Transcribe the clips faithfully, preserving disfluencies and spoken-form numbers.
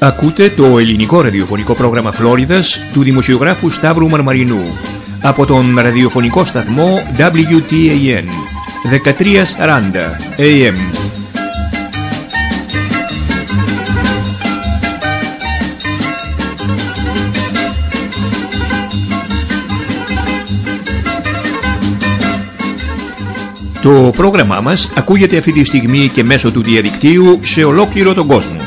Ακούτε το ελληνικό ραδιοφωνικό πρόγραμμα Φλόριδας του δημοσιογράφου Σταύρου Μαρμαρινού από τον ραδιοφωνικό σταθμό ντάμπλιου τι έι εν δεκατριακόσια σαράντα έι εμ. Το πρόγραμμά μας ακούγεται αυτή τη στιγμή και μέσω του διαδικτύου σε ολόκληρο τον κόσμο.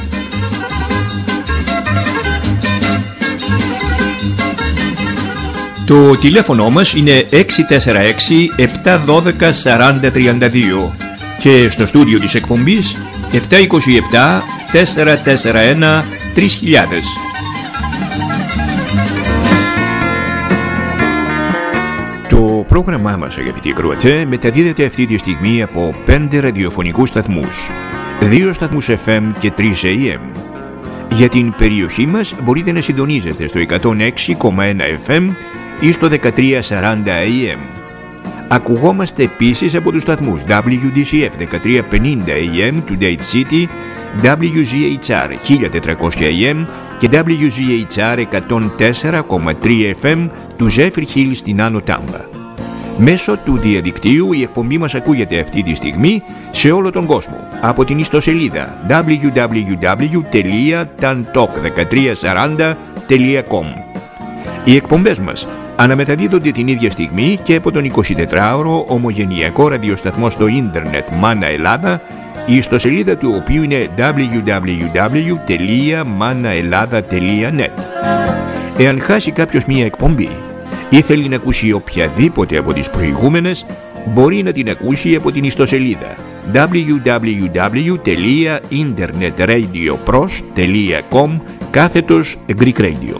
Το τηλέφωνο μας είναι έξι τέσσερα έξι επτά ένα δύο τέσσερα τρία δύο και στο στούντιο της εκπομπής επτά δύο επτά τέσσερα τέσσερα ένα τρία χιλιάδες. Το πρόγραμμά μας, αγαπητοί ακροατές, μεταδίδεται αυτή τη στιγμή από πέντε ραδιοφωνικούς σταθμούς, δύο σταθμούς εφ εμ και τρεις έι εμ. Για την περιοχή μας μπορείτε να συντονίζεστε στο εκατόν έξι κόμμα ένα εφ εμ ή στο δεκατριακόσια σαράντα έι εμ. Ακουγόμαστε επίσης από τους σταθμούς ντάμπλιου ντι σι εφ δεκατριακόσια πενήντα έι εμ του Dade City, ντάμπλιου τζι έιτς αρ χίλια τετρακόσια έι εμ και ντάμπλιου τζι έιτς αρ εκατόν τέσσερα κόμμα τρία εφ εμ του Zephyr Hill στην Άνω Τάμπα. Μέσω του διαδικτύου η εκπομπή μας ακούγεται αυτή τη στιγμή σε όλο τον κόσμο από την ιστοσελίδα ντάμπλιου ντάμπλιου ντάμπλιου τελεία ταντοκ δεκατριακόσια σαράντα τελεία κομ. Οι εκπομπές μας αναμεταδίδονται την ίδια στιγμή και από τον εικοσιτετράωρο ομογενειακό ραδιοσταθμό στο ίντερνετ Μάνα Ελλάδα, η ιστοσελίδα του οποίου είναι ντάμπλιου ντάμπλιου ντάμπλιου τελεία μάνα Ελλάδα τελεία νετ. Εάν χάσει κάποιος μία εκπομπή ή θέλει να ακούσει οποιαδήποτε από τις προηγούμενες, μπορεί να την ακούσει από την ιστοσελίδα ντάμπλιου ντάμπλιου ντάμπλιου τελεία internetradioprose τελεία com κάθετος Greek Radio.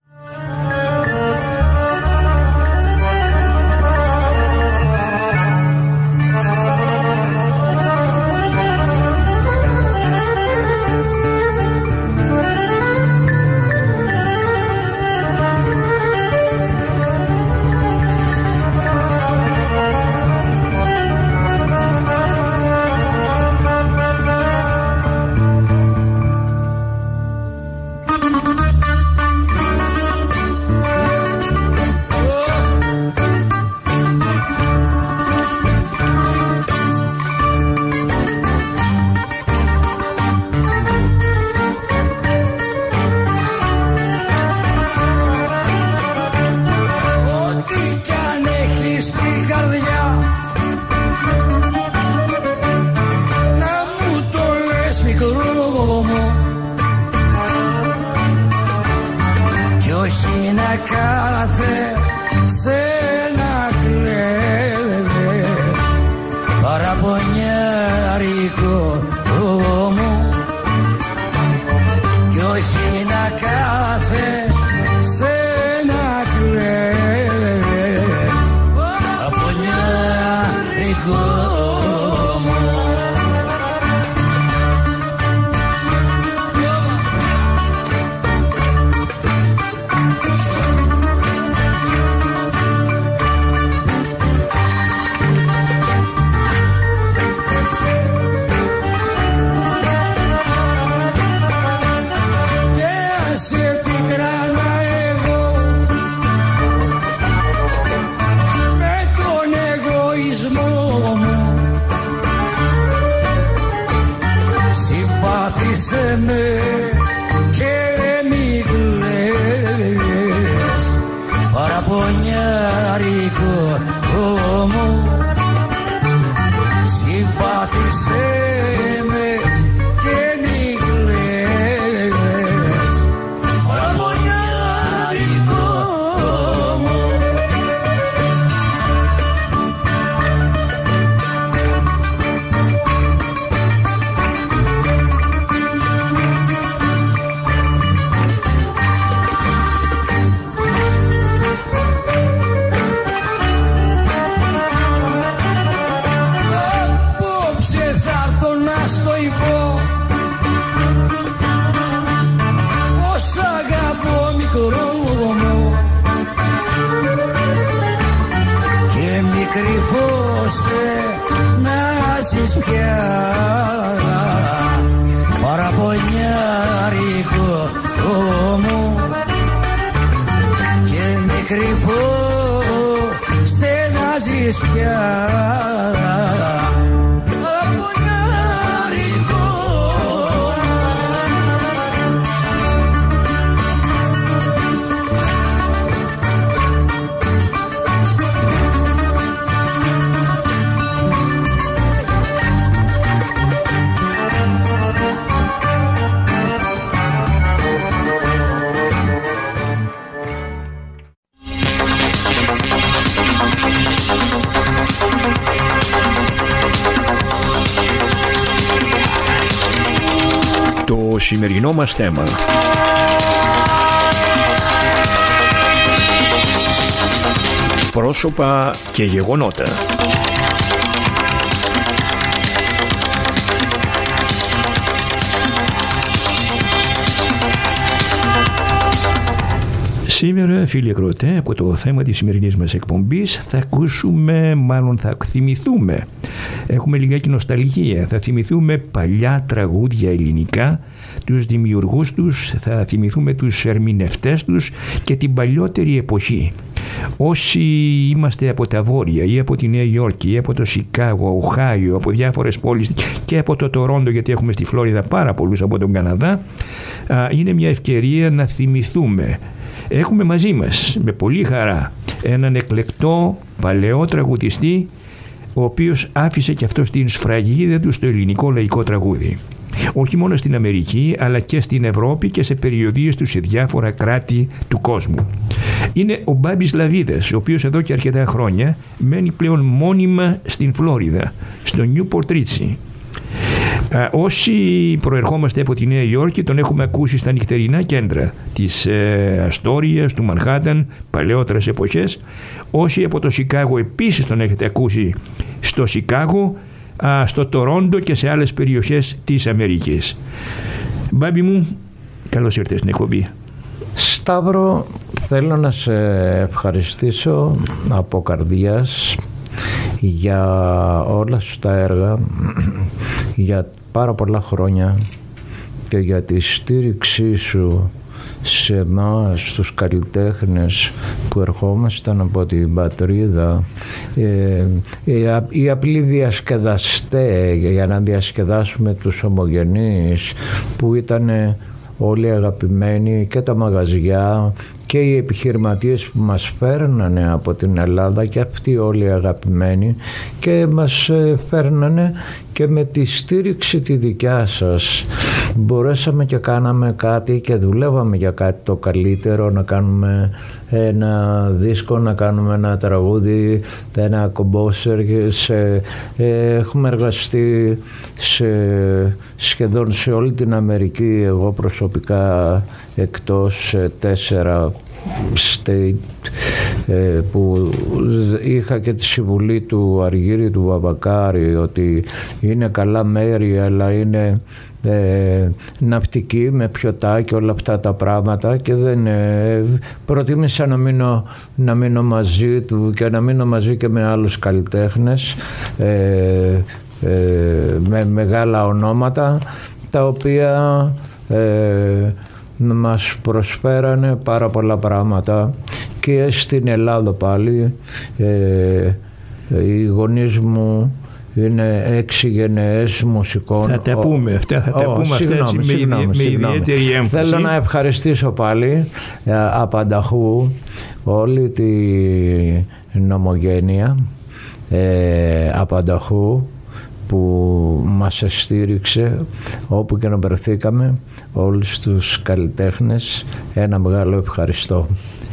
κρυφώστε να ζεις πια παραπονιάρικο Το σημερινό μας θέμα. Πρόσωπα και γεγονότα. Σήμερα, φίλοι ακροατέ, από το θέμα της σημερινής μας εκπομπής θα ακούσουμε, μάλλον θα θυμηθούμε, έχουμε λιγάκι νοσταλγία, θα θυμηθούμε παλιά τραγούδια ελληνικά, τους δημιουργούς τους, θα θυμηθούμε τους ερμηνευτές τους και την παλιότερη εποχή. Όσοι είμαστε από τα Βόρεια ή από τη Νέα Υόρκη ή από το Σικάγο, Οχάιο, από διάφορες πόλεις και από το Τορόντο, γιατί έχουμε στη Φλόριδα πάρα πολλούς από τον Καναδά, είναι μια ευκαιρία να θυμηθούμε. Έχουμε μαζί μας με πολύ χαρά έναν εκλεκτό παλαιό τραγουδιστή, ο οποίος άφησε και αυτός την σφραγίδα του στο ελληνικό λαϊκό τραγούδι. Όχι μόνο στην Αμερική, αλλά και στην Ευρώπη και σε περιοδίες του σε διάφορα κράτη του κόσμου. Είναι ο Μπάμπης Λαβίδας, ο οποίος εδώ και αρκετά χρόνια μένει πλέον μόνιμα στην Φλόριδα, στο Νιούπορτ Ρίτσι. Α, όσοι προερχόμαστε από τη Νέα Υόρκη τον έχουμε ακούσει στα νυχτερινά κέντρα της ε, Αστόριας, του Μανχάταν, παλαιότερες εποχές. Όσοι από το Σικάγο επίσης τον έχετε ακούσει στο Σικάγο, α, στο Τορόντο και σε άλλες περιοχές της Αμερικής. Μπάμπη μου, καλώς ήρθες στην εκπομπή. Σταύρο, θέλω να σε ευχαριστήσω από καρδιάς για όλα σου τα έργα, για πάρα πολλά χρόνια και για τη στήριξή σου σε εμάς, στους καλλιτέχνες που ερχόμασταν από την πατρίδα, ε, οι απλοί διασκεδαστές, για να διασκεδάσουμε τους ομογενείς που ήταν όλοι αγαπημένοι, και τα μαγαζιά και οι επιχειρηματίες που μας φέρνανε από την Ελλάδα, και αυτοί όλοι αγαπημένοι, και μας φέρνανε και με τη στήριξη τη δικιά σας μπορέσαμε και κάναμε κάτι και δουλεύαμε για κάτι το καλύτερο, να κάνουμε ένα δίσκο, να κάνουμε ένα τραγούδι, ένα κομπόσερ. Σε, ε, έχουμε εργαστεί σε, σχεδόν σε όλη την Αμερική, εγώ προσωπικά εκτός σε τέσσερα state, ε, που είχα και τη συμβουλή του Αργύρη του Βαμπακάρη ότι είναι καλά μέρη αλλά είναι ε, ναυτική με πιωτά και όλα αυτά τα πράγματα, και δεν ε, προτίμησα να μείνω, να μείνω μαζί του και να μείνω μαζί και με άλλους καλλιτέχνες ε, ε, με μεγάλα ονόματα, τα οποία ε, μας προσφέρανε πάρα πολλά πράγματα και στην Ελλάδα πάλι. Ε, οι γονείς μου είναι έξι γενναίες μουσικών. Θα τα πούμε αυτά, θα τα oh, πούμε αυτά έτσι με, συγγνώμη, με ιδιαίτερη έμφαση. Θέλω να ευχαριστήσω πάλι ε, απανταχού όλη την ομογένεια ε, απανταχού που μας στήριξε όπου και να βρεθήκαμε, όλους τους καλλιτέχνες, ένα μεγάλο ευχαριστώ.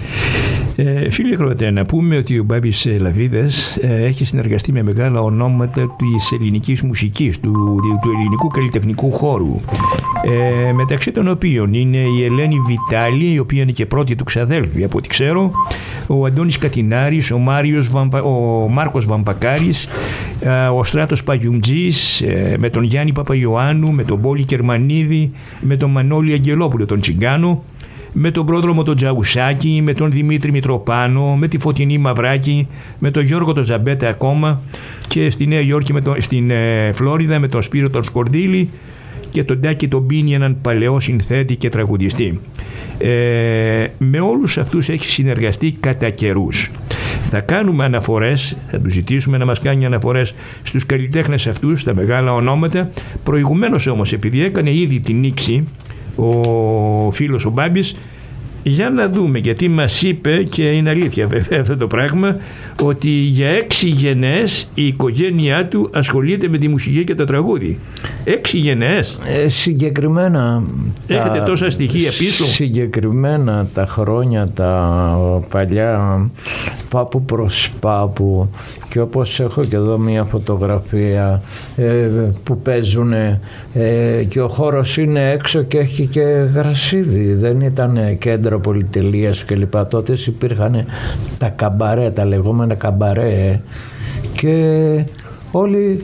Ε, φίλοι ακροατέ, να πούμε ότι ο Μπάμπης Λαβίδας ε, έχει συνεργαστεί με μεγάλα ονόματα της ελληνικής μουσικής, του, του ελληνικού καλλιτεχνικού χώρου, ε, μεταξύ των οποίων είναι η Ελένη Βιτάλη, η οποία είναι και πρώτη του ξαδέλφη από ό,τι ξέρω, ο Αντώνης Κατινάρης, ο, Μάριος Βαμπα, ο Μάρκος Βαμπακάρης, ε, ο Στράτος Παγιουμτζής, ε, με τον Γιάννη Παπαϊωάννου, με τον Πόλη Κερμανίδη, με τον Μανώλη Αγγελόπουλο τον Τσιγκάνο, με τον πρόδρομο τον Τζαουσάκη, με τον Δημήτρη Μητροπάνο, με τη Φωτεινή Μαυράκη, με τον Γιώργο τον Ζαμπέτα ακόμα, και στη Νέα Υόρκη, με τον, στην ε, Φλόριδα με τον Σπύρο τον Σκορδίλη και τον Τάκη τον Πίνη, έναν παλαιό συνθέτη και τραγουδιστή. Ε, με όλους αυτούς έχει συνεργαστεί κατά καιρούς. Θα κάνουμε αναφορές, θα του ζητήσουμε να μας κάνει αναφορές στους καλλιτέχνες αυτούς, στα μεγάλα ονόματα. Προηγουμένως όμως, επειδή έκανε ήδη την νήξη ο φίλος ο Μπάμπης, Για να δούμε, γιατί μας είπε, και είναι αλήθεια βέβαια αυτό το πράγμα, ότι για έξι γενναίες η οικογένειά του ασχολείται με τη μουσική και το τραγούδι. Έξι γενναίες. Ε, συγκεκριμένα. Έχετε τα, τόσα στοιχεία πίσω. Συγκεκριμένα τα χρόνια τα παλιά, πάπου προς πάπου, και όπως έχω και εδώ μια φωτογραφία ε, που παίζουν ε, και ο χώρος είναι έξω και έχει και γρασίδι, δεν ήταν κέντρο πολυτελείας κλπ. Τότε υπήρχαν τα καμπαρέ, τα λεγόμενα καμπαρέ, και όλοι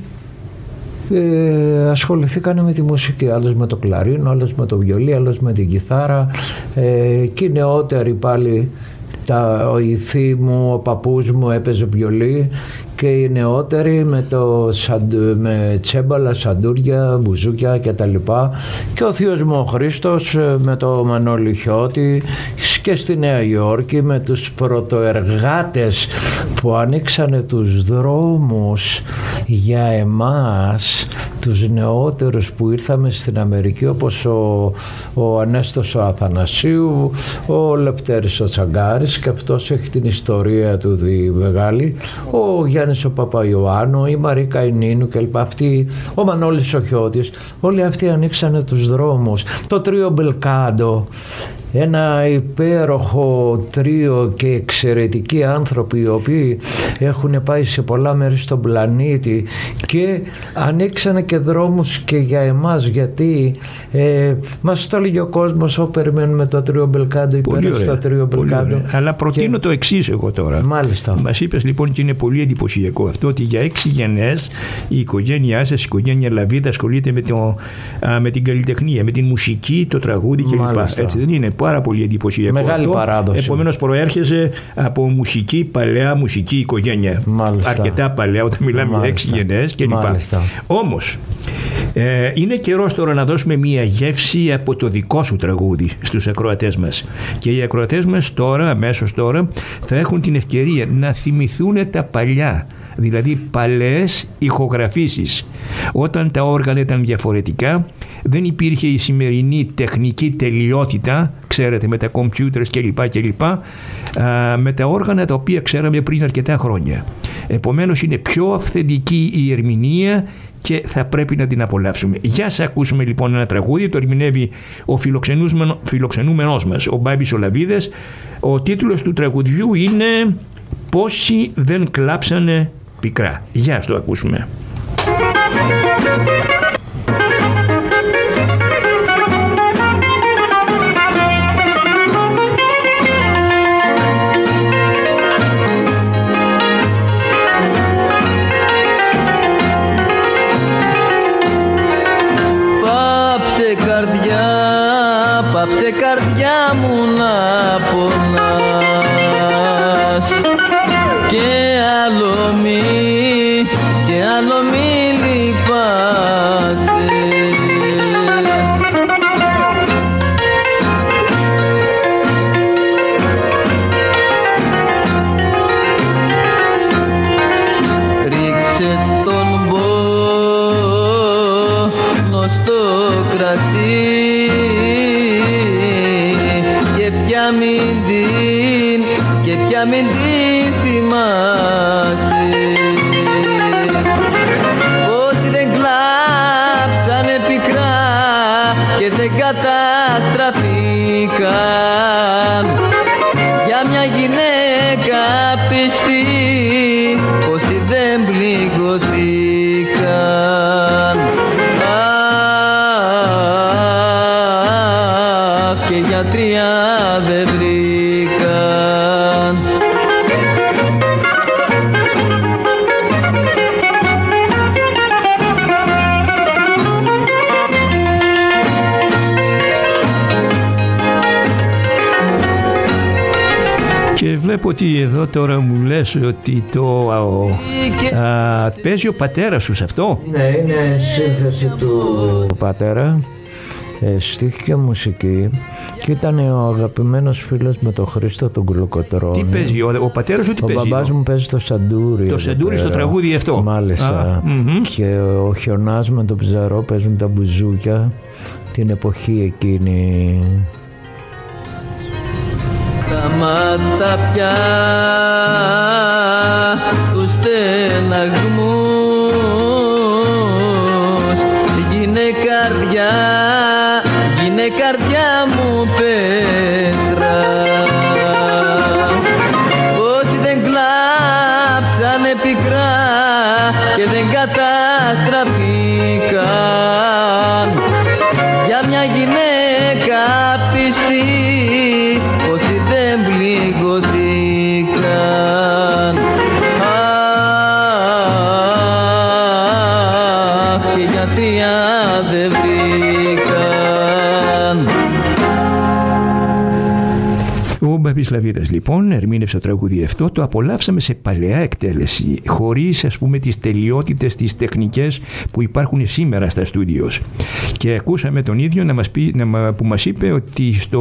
ε, ασχοληθήκαν με τη μουσική, άλλος με το κλαρίνο, άλλος με το βιολί, άλλος με την κιθάρα, ε, και οι νεότεροι πάλι, τα, ο υφή μου, ο παππούς μου έπαιζε βιολί, και οι νεότεροι με, το, με τσέμπαλα, σαντούρια, μπουζούκια κτλ. Και ο θείος μου ο Χρήστος με το Μανώλη Χιώτη, και στη Νέα Υόρκη με τους πρωτοεργάτες που ανοίξανε τους δρόμους για εμάς, τους νεότερους που ήρθαμε στην Αμερική, όπως ο, ο Ανέστος ο Αθανασίου, ο Λευτέρης ο Τσαγκάρης, και αυτός έχει την ιστορία του τη μεγάλη, ο Γιάννης ο Παπαϊωάννου, η Μαρίκα η Νίνου κλπ. Αυτοί, ο Μανώλης ο Χιώτης, όλοι αυτοί ανοίξανε τους δρόμους. Το τρίο Μπελκάντο, ένα υπέροχο τρίο και εξαιρετικοί άνθρωποι, οι οποίοι έχουν πάει σε πολλά μέρη στον πλανήτη και ανοίξανε και δρόμους και για εμάς, γιατί ε, μας το έλεγε ο κόσμος, ό, περιμένουμε το τρίο Μπελκάντο, υπέροχο το τρίο Μπελκάντο. Αλλά προτείνω και... το εξής εγώ τώρα. Μάλιστα. Μας είπες λοιπόν, και είναι πολύ εντυπωσιακό αυτό, ότι για έξι γενναίες η οικογένειά σας, η οικογένεια Λαβίδα, ασχολείται με, το, α, με την καλλιτεχνία, με την μουσική, το τραγούδι κλπ. Έτσι δεν είναι? Πάρα πολύ εντυπωσιακό. Μεγάλη αυτό. Παράδοση. Επομένως προέρχεσαι από μουσική, παλαιά μουσική οικογένεια. Μάλιστα. Αρκετά παλαιά, όταν μιλάμε για έξι γενναίες κλπ. Όμως ε, είναι καιρός τώρα να δώσουμε μια γεύση από το δικό σου τραγούδι στους ακροατές μας. Και οι ακροατές μας τώρα, αμέσως τώρα, θα έχουν την ευκαιρία να θυμηθούν τα παλιά, δηλαδή παλαιές ηχογραφήσεις, όταν τα όργανα ήταν διαφορετικά, δεν υπήρχε η σημερινή τεχνική τελειότητα, ξέρετε, με τα κομπιούτερς κλπ, κλπ, με τα όργανα τα οποία ξέραμε πριν αρκετά χρόνια. Επομένως είναι πιο αυθεντική η ερμηνεία και θα πρέπει να την απολαύσουμε. Για σας ακούσουμε λοιπόν ένα τραγούδι, το ερμηνεύει ο φιλοξενούμενος μας, ο Μπάμπης ο Λαβίδας. Ο τίτλος του τραγουδιού είναι «Πόσοι δεν κλάψανε πικρά». Για ας το ακούσουμε. Πάψε καρδιά, πάψε καρδιά μου να πονάς, και άλλο μη, και άλλο μη λυπάσαι. Ρίξε τον πόνο στο κρασί και πια μην την, και πια μην την θυμάσαι. Όσοι δεν κλάψανε πικρά και δεν καταστραφήκαν για μια γυναίκα πιστή, όσοι δεν πληγωθήκαν. Αχ, και γιατριά δεν βρήκαν. Και βλέπω ότι εδώ τώρα μου λες ότι το α, α, παίζει ο πατέρας σου σε αυτό. Ναι, είναι σύνθεση του πατέρα, ε, στίχη και μουσική, και ήταν ο αγαπημένος φίλος με τον Χρήστο τον Κουλοκοτρώνη. Τι παίζει ο, ο πατέρας σου, τι ο παίζει? Ο μπαμπάς μου παίζει το σαντούρι. Το σαντούρι στο τραγούδι αυτό. Μάλιστα. Α, mm-hmm. Και ο Χιονάς με τον Ψαρό παίζουν τα μπουζούκια την εποχή εκείνη. σταμάτα πια τους στεναγμούς, γίνε καρδιά, γίνε καρδιά μου πέτρα. Όσοι δεν κλάψανε πικρά και δεν καταστραφήκαν για μια γυναίκα πιστή, όσοι δεν πληγωθήκαν. Αχ, και γιατί δεν βρήκαν. Ο Μπάμπης Λαβίδας λοιπόν ερμήνευσε το τραγούδι αυτό, το απολαύσαμε σε παλαιά εκτέλεση, χωρίς ας πούμε τις τελειότητες, τις τεχνικές που υπάρχουν σήμερα στα στούντιος. Και ακούσαμε τον ίδιο να μας πει, να, που μας είπε ότι στο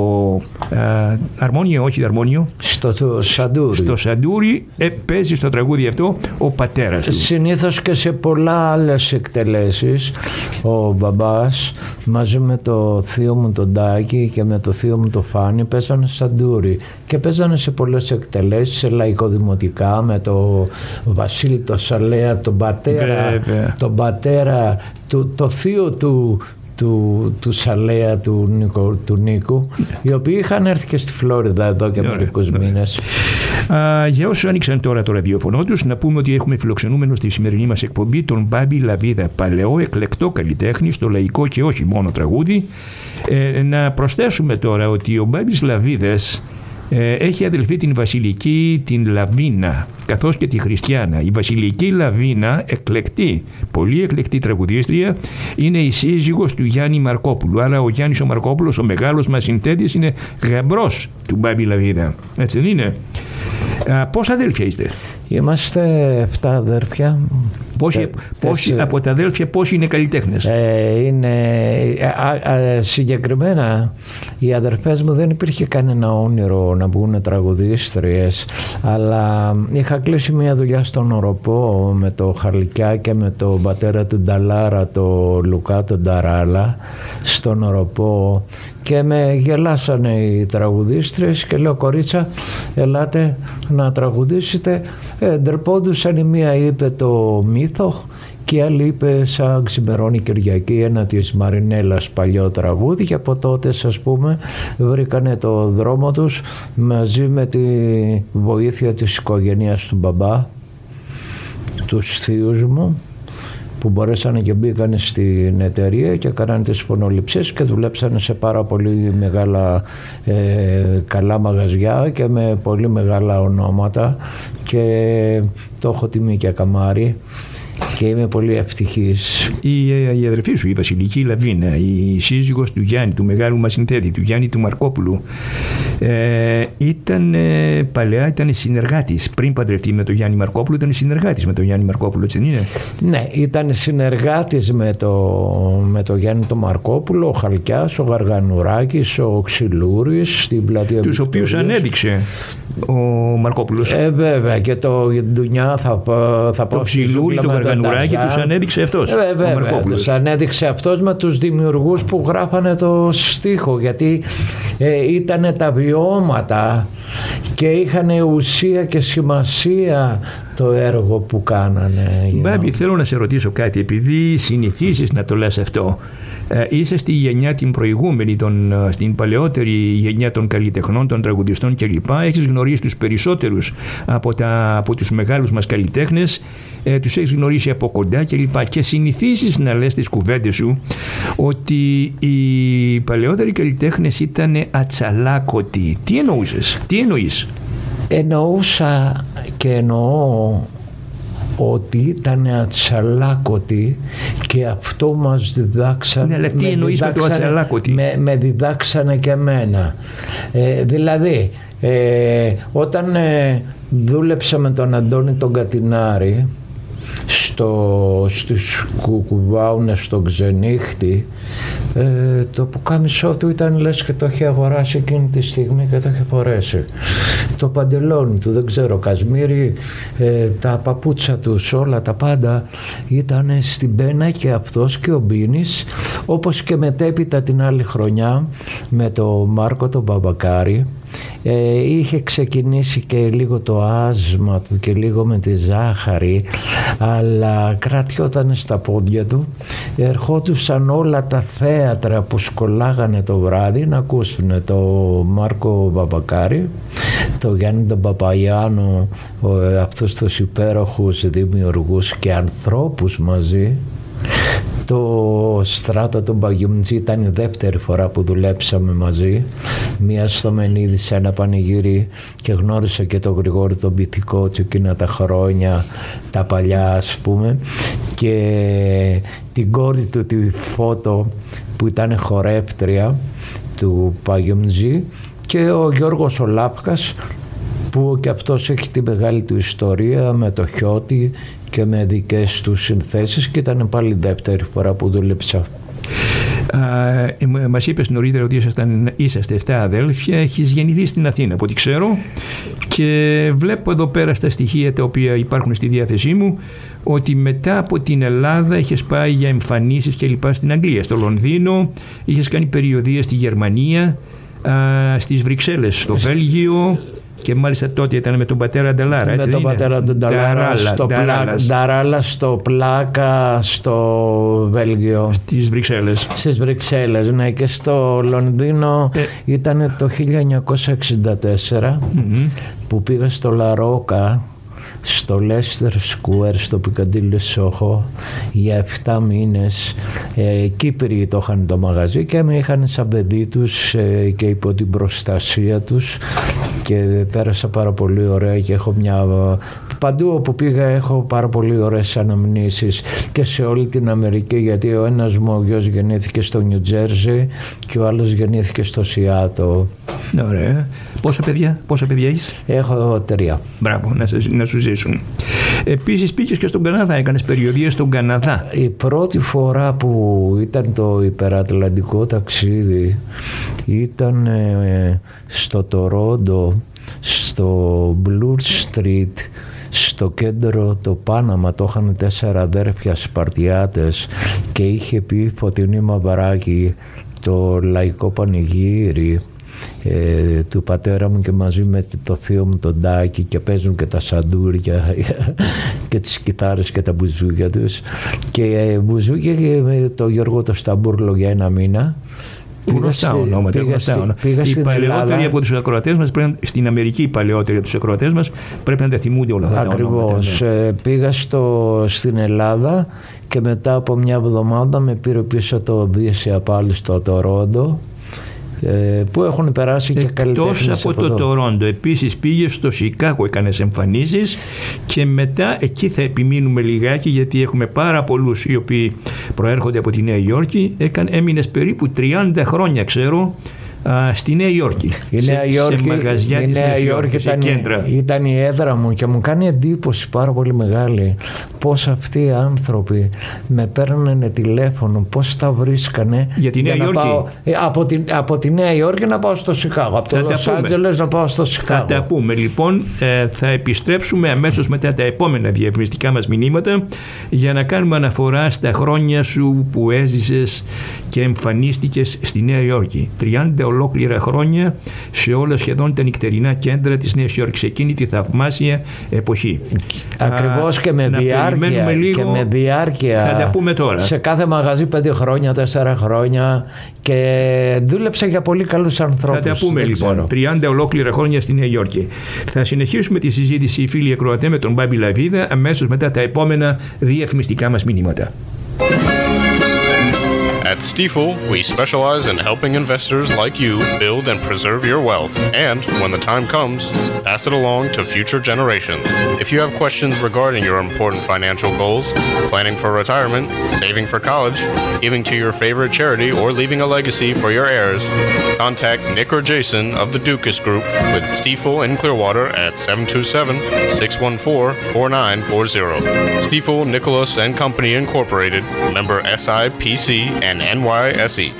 α, αρμόνιο, όχι αρμόνιο, στο Σαντούρι, στο Σαντούρι ε, παίζει στο τραγούδι αυτό ο πατέρας του. Συνήθως και σε πολλά άλλες εκτελέσεις ο μπαμπάς μαζί με το θείο μου τον Τάκη και με το θείο μου το Φάνη παίζανε Σαντούρι και παίζανε σε πολλές εκτελέσεις, σε λαϊκοδημοτικά με το Βασίλη το Σαλέα, τον πατέρα, Βέβαια. τον πατέρα του, το θείο του του, του Σαλέα, του Νίκου, του Νίκου, οι οποίοι είχαν έρθει και στη Φλόριδα εδώ και μερικούς μήνες. Α, για όσους άνοιξαν τώρα το ραδιόφωνο τους, να πούμε ότι έχουμε φιλοξενούμενο στη σημερινή μας εκπομπή τον Μπάμπη Λαβίδα, παλαιό εκλεκτό καλλιτέχνη στο λαϊκό και όχι μόνο τραγούδι. Ε, να προσθέσουμε τώρα ότι ο Μπάμπης Λαβίδας ε, έχει αδελφή την Βασιλική την Λαβίνα, καθώς και τη Χριστιάνα. Η Βασιλική Λαβίνα, εκλεκτή, πολύ εκλεκτή τραγουδίστρια, είναι η σύζυγος του Γιάννη Μαρκόπουλου. Άρα ο Γιάννης ο Μαρκόπουλος, ο μεγάλος μας συνθέτης, είναι γαμπρός του Μπάμπη Λαβίδα. Έτσι δεν είναι? Α, πόσα αδέλφια είστε? Είμαστε εφτά αδέρφια. Πόσοι, πόσοι, από τα αδέλφια πόσοι είναι καλλιτέχνες? Ε, είναι, α, α, συγκεκριμένα οι αδερφές μου δεν υπήρχε κανένα όνειρο να βγουν τραγουδίστριες, αλλά είχα κλείσει μια δουλειά στον Οροπό με το Χαρλικιά και με τον πατέρα του Νταλάρα, το Λουκά τον Νταράλα, στον Οροπό, και με γελάσανε οι τραγουδίστρες και λέω, κορίτσα, ελάτε να τραγουδήσετε. Ε, ντρεπόντουσαν, η μία είπε το Μύθο και η άλλη είπε σαν ξημερώνει Κυριακή, ένα της Μαρινέλας παλιό τραγούδι, και από τότε, ας πούμε, βρήκανε το δρόμο τους μαζί με τη βοήθεια της οικογένειας του μπαμπά, τους θείους μου, που μπορέσανε και μπήκανε στην εταιρεία και κάνανε τις φωνοληψίες και δουλέψανε σε πάρα πολύ μεγάλα ε, καλά μαγαζιά και με πολύ μεγάλα ονόματα, και το έχω τιμή και καμάρι και είμαι πολύ ευτυχής. Η, η αδερφή σου, η Βασιλική Λαβίνα, η σύζυγος του Γιάννη, του μεγάλου μας συνθέτη, του Γιάννη του Μαρκόπουλου, ε, ήταν ε, παλαιά ήταν συνεργάτης. Πριν παντρευτεί με τον Γιάννη Μαρκόπουλο, ήταν συνεργάτης με τον Γιάννη Μαρκόπουλο, έτσι δεν είναι? Ναι, ήταν συνεργάτης με το, με το Γιάννη τον Μαρκόπουλο, ο Χαλκιάς, ο Γαργανουράκης, ο Ξυλούρης, στην πλατεία τους Βικτωρίας. οποίους ανέδειξε ο Μαρκόπουλος. Ε, βέβαια, και το Ντουνιά θα, θα πω. Το Ξυλούρη, το Γαργανουράκη τους ανέδειξε αυτός. Ε, βέβαια, τους ανέδειξε αυτός με τους δημιουργούς που γράφανε το στίχο, γιατί ε, ήτανε τα βιώματα και είχαν ουσία και σημασία το έργο που κάνανε. Μπάμπη, θέλω να σε ρωτήσω κάτι, επειδή συνηθίζεις να το λες αυτό. Ε, είσαι στη γενιά την προηγούμενη, τον, στην παλαιότερη γενιά των καλλιτεχνών, των τραγουδιστών κλπ. Έχεις γνωρίσει τους περισσότερους από, τα, από τους μεγάλους μας καλλιτέχνες, ε, τους έχεις γνωρίσει από κοντά κλπ. Και συνηθίζεις να λες στις κουβέντες σου ότι οι παλαιότεροι καλλιτέχνες ήταν ατσαλάκωτοι. Τι εννοούσες, τι εννοείς? Εννοούσα και εννοώ ότι ήταν ατσαλάκωτοι και αυτό μας διδάξανε. Ναι, αλλά τι εννοείς με το ατσαλάκωτη? Με, με διδάξανε και εμένα. Ε, δηλαδή, ε, όταν ε, δούλεψα με τον Αντώνη τον Κατινάρη στο, στους Κουκουβάουνες στον Ξενύχτη, ε, το πουκάμισό του ήταν λες και το είχε αγοράσει εκείνη τη στιγμή και το είχε φορέσει. Το παντελόνι του, δεν ξέρω, κασμίρι, ε, τα παπούτσα του, όλα τα πάντα ήταν στην πένα, και αυτός και ο Μπίνης, όπως και μετέπειτα την άλλη χρονιά με το Μάρκο τον Μπαμπακάρη. Ε, είχε ξεκινήσει και λίγο το άσμα του και λίγο με τη ζάχαρη, αλλά κρατιόταν στα πόδια του. Ερχόντουσαν όλα τα θέατρα που σκολάγανε το βράδυ να ακούσουν το Μάρκο Μπαμπακάρη, το Γιάννη τον Παπαγιάννο, αυτούς τους υπέροχους δημιουργούς και ανθρώπους μαζί. Το Στράτο τον Παγιουμτζή ήταν η δεύτερη φορά που δουλέψαμε μαζί. Μία στο Μενίδη σε ένα πανηγύρι και γνώρισα και τον Γρηγόρη τον Πυθικότσο εκείνα τα χρόνια, τα παλιά ας πούμε, και την κόρη του τη Φώτο που ήταν χορεύτρια του Παγιουμτζή, και ο Γιώργος ο Λάπκας που και αυτός έχει τη μεγάλη του ιστορία με το Χιώτη και με δικές του συνθέσεις, και ήταν πάλι δεύτερη φορά που δούλεψα. Uh, μας είπες νωρίτερα ότι ήσασταν, είσαστε εφτά αδέλφια, έχεις γεννηθεί στην Αθήνα από ό,τι ξέρω, και βλέπω εδώ πέρα στα στοιχεία τα οποία υπάρχουν στη διάθεσή μου ότι μετά από την Ελλάδα είχες πάει για εμφανίσεις και λοιπά στην Αγγλία, στο Λονδίνο, είχες κάνει περιοδεία στη Γερμανία, uh, στις Βρυξέλλες, στο Βέλγιο, και μάλιστα τότε ήταν με τον πατέρα Νταλάρα, έτσι. Με τον πατέρα του Νταλάρα, στο Νταράλα, στο Πλάκα, στο Βέλγιο. Στις Βρυξέλλες. Στις Βρυξέλλες, ναι, και στο Λονδίνο ε. ήταν το χίλια εννιακόσια εξήντα τέσσερα mm-hmm. που πήγα στο Λαρόκα, στο Leicester Square, στο Πικαντήλι Σόχο, για εφτά μήνες. Ε, Κύπροι το είχαν το μαγαζί και με είχαν σαν παιδί τους ε, και υπό την προστασία τους, και πέρασα πάρα πολύ ωραία και έχω μια... Παντού όπου πήγα έχω πάρα πολύ ωραίες αναμνήσεις και σε όλη την Αμερική, γιατί ο ένας μου ο γιος γεννήθηκε στο Νιου Τζέρζι και ο άλλος γεννήθηκε στο Σιάτο. Ωραία. Πόσα παιδιά, πόσα παιδιά έχεις? Έχω τρία. Μπράβο, να, να σου ζήσουν. Επίσης πήγες και στον Καναδά, έκανες περιοδίες στον Καναδά. Η πρώτη φορά που ήταν το υπερατλαντικό ταξίδι ήταν ε, στο Τορόντο, στο Bloor Street, στο κέντρο το Πάναμα. Το είχαν τέσσερα αδέρφια Σπαρτιάτες και είχε πει Φωτεινή Μαυράκη το λαϊκό πανηγύρι ε, του πατέρα μου, και μαζί με το θείο μου τον Τάκη, και παίζουν και τα σαντούρια και τις κιθάρες και τα μπουζούκια τους, και ε, μπουζούκια και με το Γιώργο το Σταμπούρλο για ένα μήνα. Γνωστά ονόματα, γνωστά ονόματα. Οι παλαιότεροι από τους ακροατές μας, στην Αμερική οι παλαιότεροι από τους ακροατές μας πρέπει να τα θυμούνται όλα αυτά τα ονόματα. Ακριβώς. Ναι. Πήγα στο, στην Ελλάδα και μετά από μια εβδομάδα με πήρε πίσω το Οδύσσια πάλι στο Τορόντο, που έχουν περάσει και καλλιτέχνες. Εκτός από, από το Τορόντο, επίσης πήγες στο Σικάγο, έκανες εμφανίσεις, και μετά εκεί θα επιμείνουμε λιγάκι, γιατί έχουμε πάρα πολλούς οι οποίοι προέρχονται από τη Νέα Υόρκη. Έκανε, έμεινες περίπου τριάντα χρόνια, ξέρω, στη Νέα Υόρκη. Η Νέα σε, Υόρκη, σε μαγαζιά η της Νέα Υόρκη ήταν, ήταν η έδρα μου, και μου κάνει εντύπωση πάρα πολύ μεγάλη πως αυτοί οι άνθρωποι με παίρνανε τηλέφωνο, πως τα βρίσκανε για τη Νέα για Υόρκη. Να πάω, από, τη, από τη Νέα Υόρκη να πάω στο Σικάγο, από το Λος Άντζελες να πάω στο Σικάγο. Θα τα πούμε λοιπόν, ε, θα επιστρέψουμε αμέσως μετά τα επόμενα διαφημιστικά μας μηνύματα για να κάνουμε αναφορά στα χρόνια σου που έζησες και εμφανίστηκες στη Νέα Υόρκη. τριάντα ολόκληρα χρόνια σε όλα σχεδόν τα νυχτερινά κέντρα της Νέας Υόρκης, εκείνη τη θαυμάσια εποχή. Ακριβώς, και με, διάρκεια, λίγο, και με διάρκεια. Θα τα πούμε τώρα. Σε κάθε μαγαζί πέντε χρόνια, τέσσερα χρόνια, και δούλεψα για πολύ καλούς ανθρώπους. Θα τα πούμε δεν λοιπόν. Ξέρω. τριάντα ολόκληρα χρόνια στη Νέα Υόρκη. Θα συνεχίσουμε τη συζήτηση, φίλοι ακροατέ, με τον Μπάμπη Λαβίδα αμέσως μετά τα επόμενα διαφημιστικά μας μηνύματα. At Stifel, we specialize in helping investors like you build and preserve your wealth, and, when the time comes, pass it along to future generations. If you have questions regarding your important financial goals, planning for retirement, saving for college, giving to your favorite charity, or leaving a legacy for your heirs, contact Nick or Jason of the Dukas Group with Stifel in Clearwater at seven two seven, six one four, four nine four zero. Stifel, Nicholas and Company Incorporated, member S I P C and N Y S E.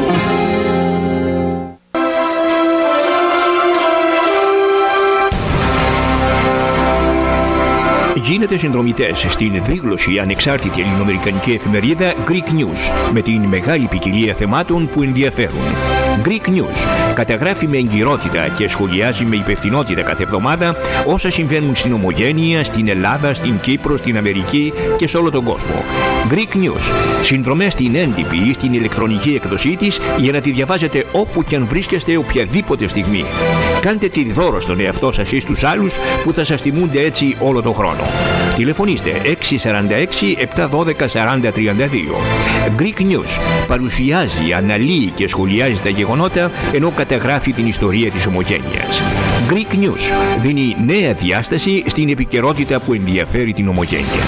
Γίνετε συνδρομητές στην δίγλωση ανεξάρτητη ελληνοαμερικανική εφημερίδα Greek News με την μεγάλη ποικιλία θεμάτων που ενδιαφέρουν. Greek News καταγράφει με εγκυρότητα και σχολιάζει με υπευθυνότητα κάθε εβδομάδα όσα συμβαίνουν στην Ομογένεια, στην Ελλάδα, στην Κύπρο, στην Αμερική και σε όλο τον κόσμο. Greek News. Συνδρομές στην έντυπη ή στην ηλεκτρονική εκδοσή της για να τη διαβάζετε όπου και αν βρίσκεστε οποιαδήποτε στιγμή. Κάντε τη δώρο στον εαυτό σας ή στους άλλους που θα σας τιμούνται έτσι όλο τον χρόνο. Τηλεφωνήστε έξι τέσσερα έξι επτά ένα δύο σαράντα τριάντα δύο. Greek News παρουσιάζει, αναλύει και σχολιάζει τα γεγονότα ενώ καταγράφει την ιστορία της Ομογένειας. Greek News δίνει νέα διάσταση στην επικαιρότητα που ενδιαφέρει την Ομογένεια.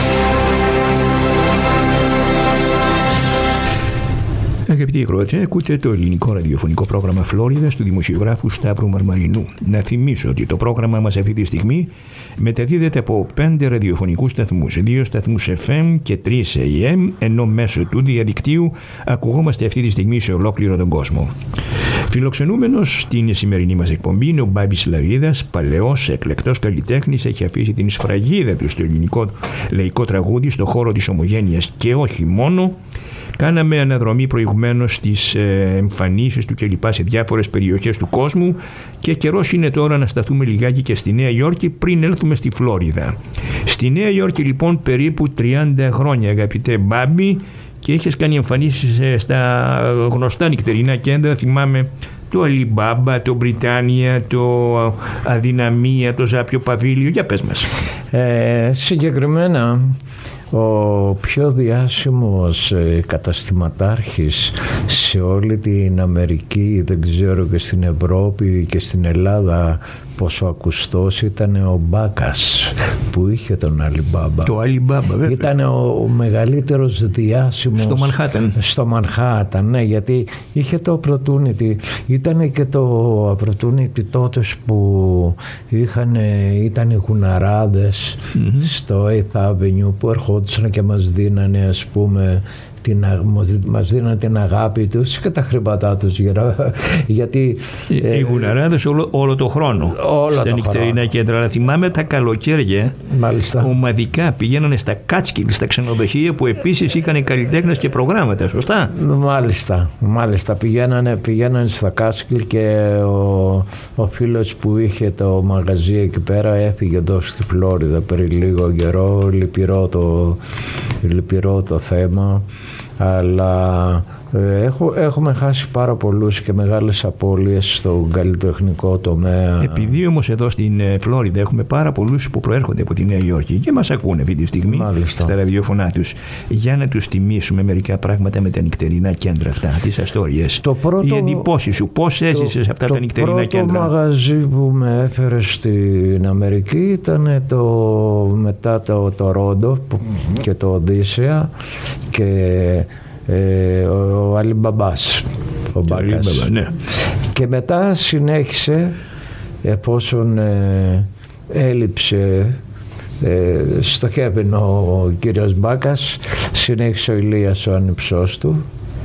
Αγαπητοί ακροατές, ακούτε το ελληνικό ραδιοφωνικό πρόγραμμα Φλόριδας του δημοσιογράφου Σταύρου Μαρμαρινού. Να θυμίσω ότι το πρόγραμμα μας αυτή τη στιγμή μεταδίδεται από πέντε ραδιοφωνικούς σταθμούς, δύο σταθμούς εφ εμ και τρεις έι εμ, ενώ μέσω του διαδικτύου ακουγόμαστε αυτή τη στιγμή σε ολόκληρο τον κόσμο. Φιλοξενούμενος στην σημερινή μας εκπομπή είναι ο Μπάμπης Λαβίδας, παλαιός εκλεκτός καλλιτέχνης, έχει αφήσει την σφραγίδα του στο ελληνικό λαϊκό τραγούδι, στο χώρο της Ομογένειας και όχι μόνο. Κάναμε αναδρομή προηγουμένως στις ε, εμφανίσεις του κλπ. Σε διάφορες περιοχές του κόσμου και καιρός είναι τώρα να σταθούμε λιγάκι και στη Νέα Υόρκη πριν έλθουμε στη Φλόριδα. Στη Νέα Υόρκη λοιπόν περίπου τριάντα χρόνια, αγαπητέ Μπάμπη, και είχες κάνει εμφανίσεις ε, στα γνωστά νυχτερινά κέντρα, θυμάμαι το Αλιμπάμπα, το Βρυτάνια, το Αδυναμία, το Ζάπιο Παβίλιο. Για πες μας. Ε, συγκεκριμένα ο πιο διάσημος καταστηματάρχης σε όλη την Αμερική, δεν ξέρω και στην Ευρώπη και στην Ελλάδα πόσο ακουστός, ήταν ο Μπάκας που είχε τον Αλιμπάμπα. Το Αλιμπάμπα βέβαια. Ήταν ο, ο μεγαλύτερος διάσημος στο Μανχάταν. Στο Μανχάταν, ναι, γιατί είχε το opportunity. Ήταν και το opportunity τότε που είχαν, ήταν οι γουναράδες mm-hmm. στο Eighth Avenue που ερχόντουσαν και μας δίνανε, ας πούμε, την, μας δίνανε την αγάπη τους και τα χρήματά τους για, γιατί οι ε, γουναράδες όλο, όλο το χρόνο όλο στα το νυχτερινά χρόνο. κέντρα. Αλλά θυμάμαι τα καλοκαίρια Μάλιστα. ομαδικά πηγαίνανε στα Κάτσκιλ, στα ξενοδοχεία που επίσης είχαν καλλιτέχνες και προγράμματα, σωστά? Μάλιστα, μάλιστα. Πηγαίνανε, πηγαίνανε στα Κάτσκιλ και ο, ο φίλος που είχε το μαγαζί εκεί πέρα έφυγε εδώ στη Φλόριδα πριν λίγο καιρό. Λυπηρό το, λυπηρό το θέμα, αλλά ε, έχω, έχουμε χάσει πάρα πολλούς και μεγάλες απώλειες στον καλλιτεχνικό τομέα. Επειδή όμως εδώ στην Φλόριδα έχουμε πάρα πολλούς που προέρχονται από τη Νέα Υόρκη και μας ακούνε αυτή τη στιγμή Μάλιστα. στα ραδιοφωνά τους, για να τους τιμήσουμε μερικά πράγματα με τα νυχτερινά κέντρα αυτά, τις αστόριες. Το πρώτο, οι εντυπώσεις σου, πώς έζησες αυτά το, τα νυχτερινά κέντρα? Το πρώτο μαγαζί που με έφερε στην Αμερική ήταν το, μετά το Τορόντο και το Οδύσσια και Ε, ο Αλιμπαμπάς, ο Μπάκας. Αλιμπαμπά, ναι. Και μετά συνέχισε, εφόσον ε, έλειψε ε, στο Χέβιν ο, ο κύριος Μπάκας, συνέχισε ο Ηλίας ο ανιψός του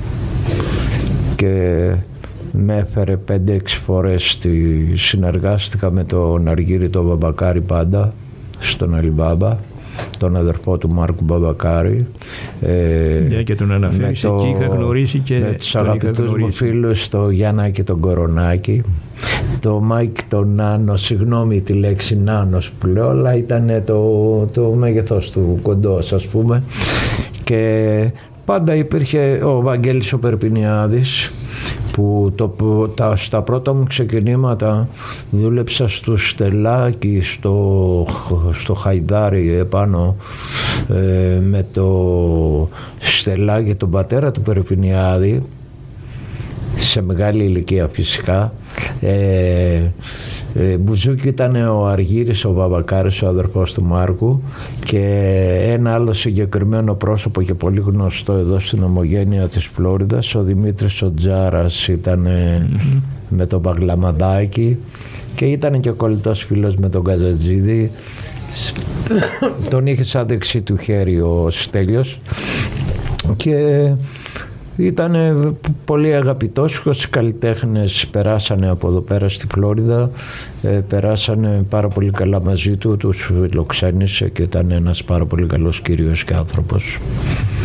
και με έφερε πέντε έξι φορές στη, συνεργάστηκα με τον Αργύρη τον Μπαμπακάρη πάντα στον Αλιμπάμπα, τον αδερφό του Μάρκου Μπαμπακάρη. Ε, και τον αναφέρεις το, εκεί, είχα γνωρίσει και με τους αγαπητούς μου φίλους, το Γιάννα και τον Κορονάκη, το Μάικ τον Νάνο, συγγνώμη τη λέξη Νάνος που λέω, αλλά ήταν το, το μέγεθος του κοντός, ας πούμε, και πάντα υπήρχε ο Βαγγέλης ο Περπινιάδης που το, τα, στα πρώτα μου ξεκινήματα δούλεψα στο Στελάκι, στο, στο Χαϊδάρι επάνω ε, με το Στελάκι, τον πατέρα του Περπινιάδη, σε μεγάλη ηλικία φυσικά. Ε, ε, Μπουζούκι ήταν ο Αργύρης ο Μπαμπακάρης, ο αδερφός του Μάρκου, και ένα άλλο συγκεκριμένο πρόσωπο και πολύ γνωστό εδώ στην Ομογένεια της Φλόριδας, ο Δημήτρης ο Τζάρας ήταν mm-hmm. με τον Παγλαμαδάκη, και ήταν και ο κολλητός φίλος με τον Καζατζίδη. Τον είχε σαν δεξί του χέρι ο Στέλιος και ήταν πολύ αγαπητός. Όσοι καλλιτέχνες περάσανε από εδώ πέρα στη Φλόριδα, ε, περάσανε πάρα πολύ καλά μαζί του, τους φιλοξένησε και ήταν ένας πάρα πολύ καλός κύριος και άνθρωπος.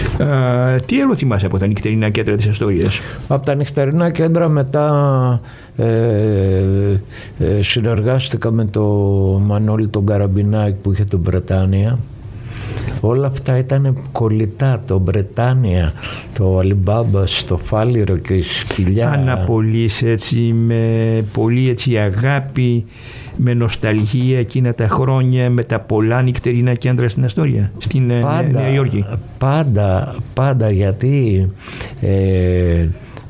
Α, τι άλλο θυμάσαι από τα νυχτερινά κέντρα της Αστόριας? Από τα νυχτερινά κέντρα μετά ε, ε, συνεργάστηκα με το Μανώλη τον Καραμπινάκη που είχε τον Βρετάνια. Όλα αυτά ήταν κολλητά, το Βρετάνια, το Αλιμπάμπα, το Φάληρο και η Σκυλιά. Αναπολύς έτσι, με πολύ έτσι αγάπη, με νοσταλγία εκείνα τα χρόνια με τα πολλά νυχτερινά κέντρα στην Αστόρια, στην πάντα, Νέα Υόρκη. Πάντα, πάντα, γιατί ε, ε,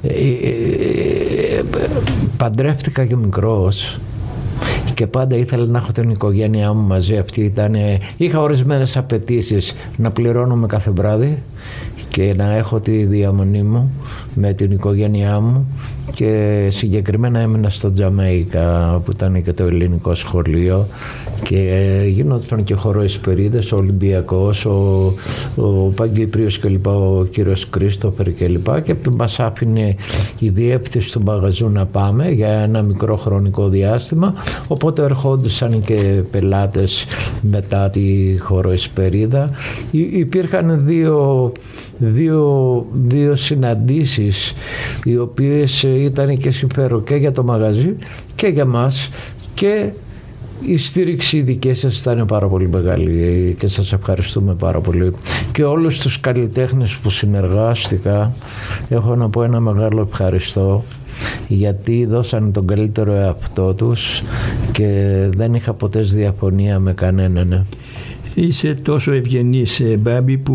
ε, παντρεύτηκα και μικρός και πάντα ήθελα να έχω την οικογένειά μου μαζί. Αυτή ήταν, είχα ορισμένες απαιτήσεις, να πληρώνομαι κάθε βράδυ και να έχω τη διαμονή μου με την οικογένειά μου, και συγκεκριμένα έμεινα στο Τζαμαϊκά που ήταν και το ελληνικό σχολείο και γινόταν και χοροεσπερίδες, ο Ολυμπιακός, ο, ο Παγκύπριος και λοιπά, ο κύριος Κρίστοφερ και λοιπά, και μας άφηνε η διεύθυνση του μαγαζού να πάμε για ένα μικρό χρονικό διάστημα, οπότε ερχόντουσαν και πελάτες μετά τη χοροεσπερίδα. Υ- υπήρχαν δύο Δύο, δύο συναντήσεις οι οποίες ήταν και συμφέρον και για το μαγαζί και για μας, και η στήριξη δική σας ήταν πάρα πολύ μεγάλη και σας ευχαριστούμε πάρα πολύ. Και όλους τους καλλιτέχνες που συνεργάστηκα έχω να πω ένα μεγάλο ευχαριστώ, γιατί δώσανε τον καλύτερο εαυτό τους και δεν είχα ποτέ διαφωνία με κανέναν. Είσαι τόσο ευγενής, Μπάμπη, που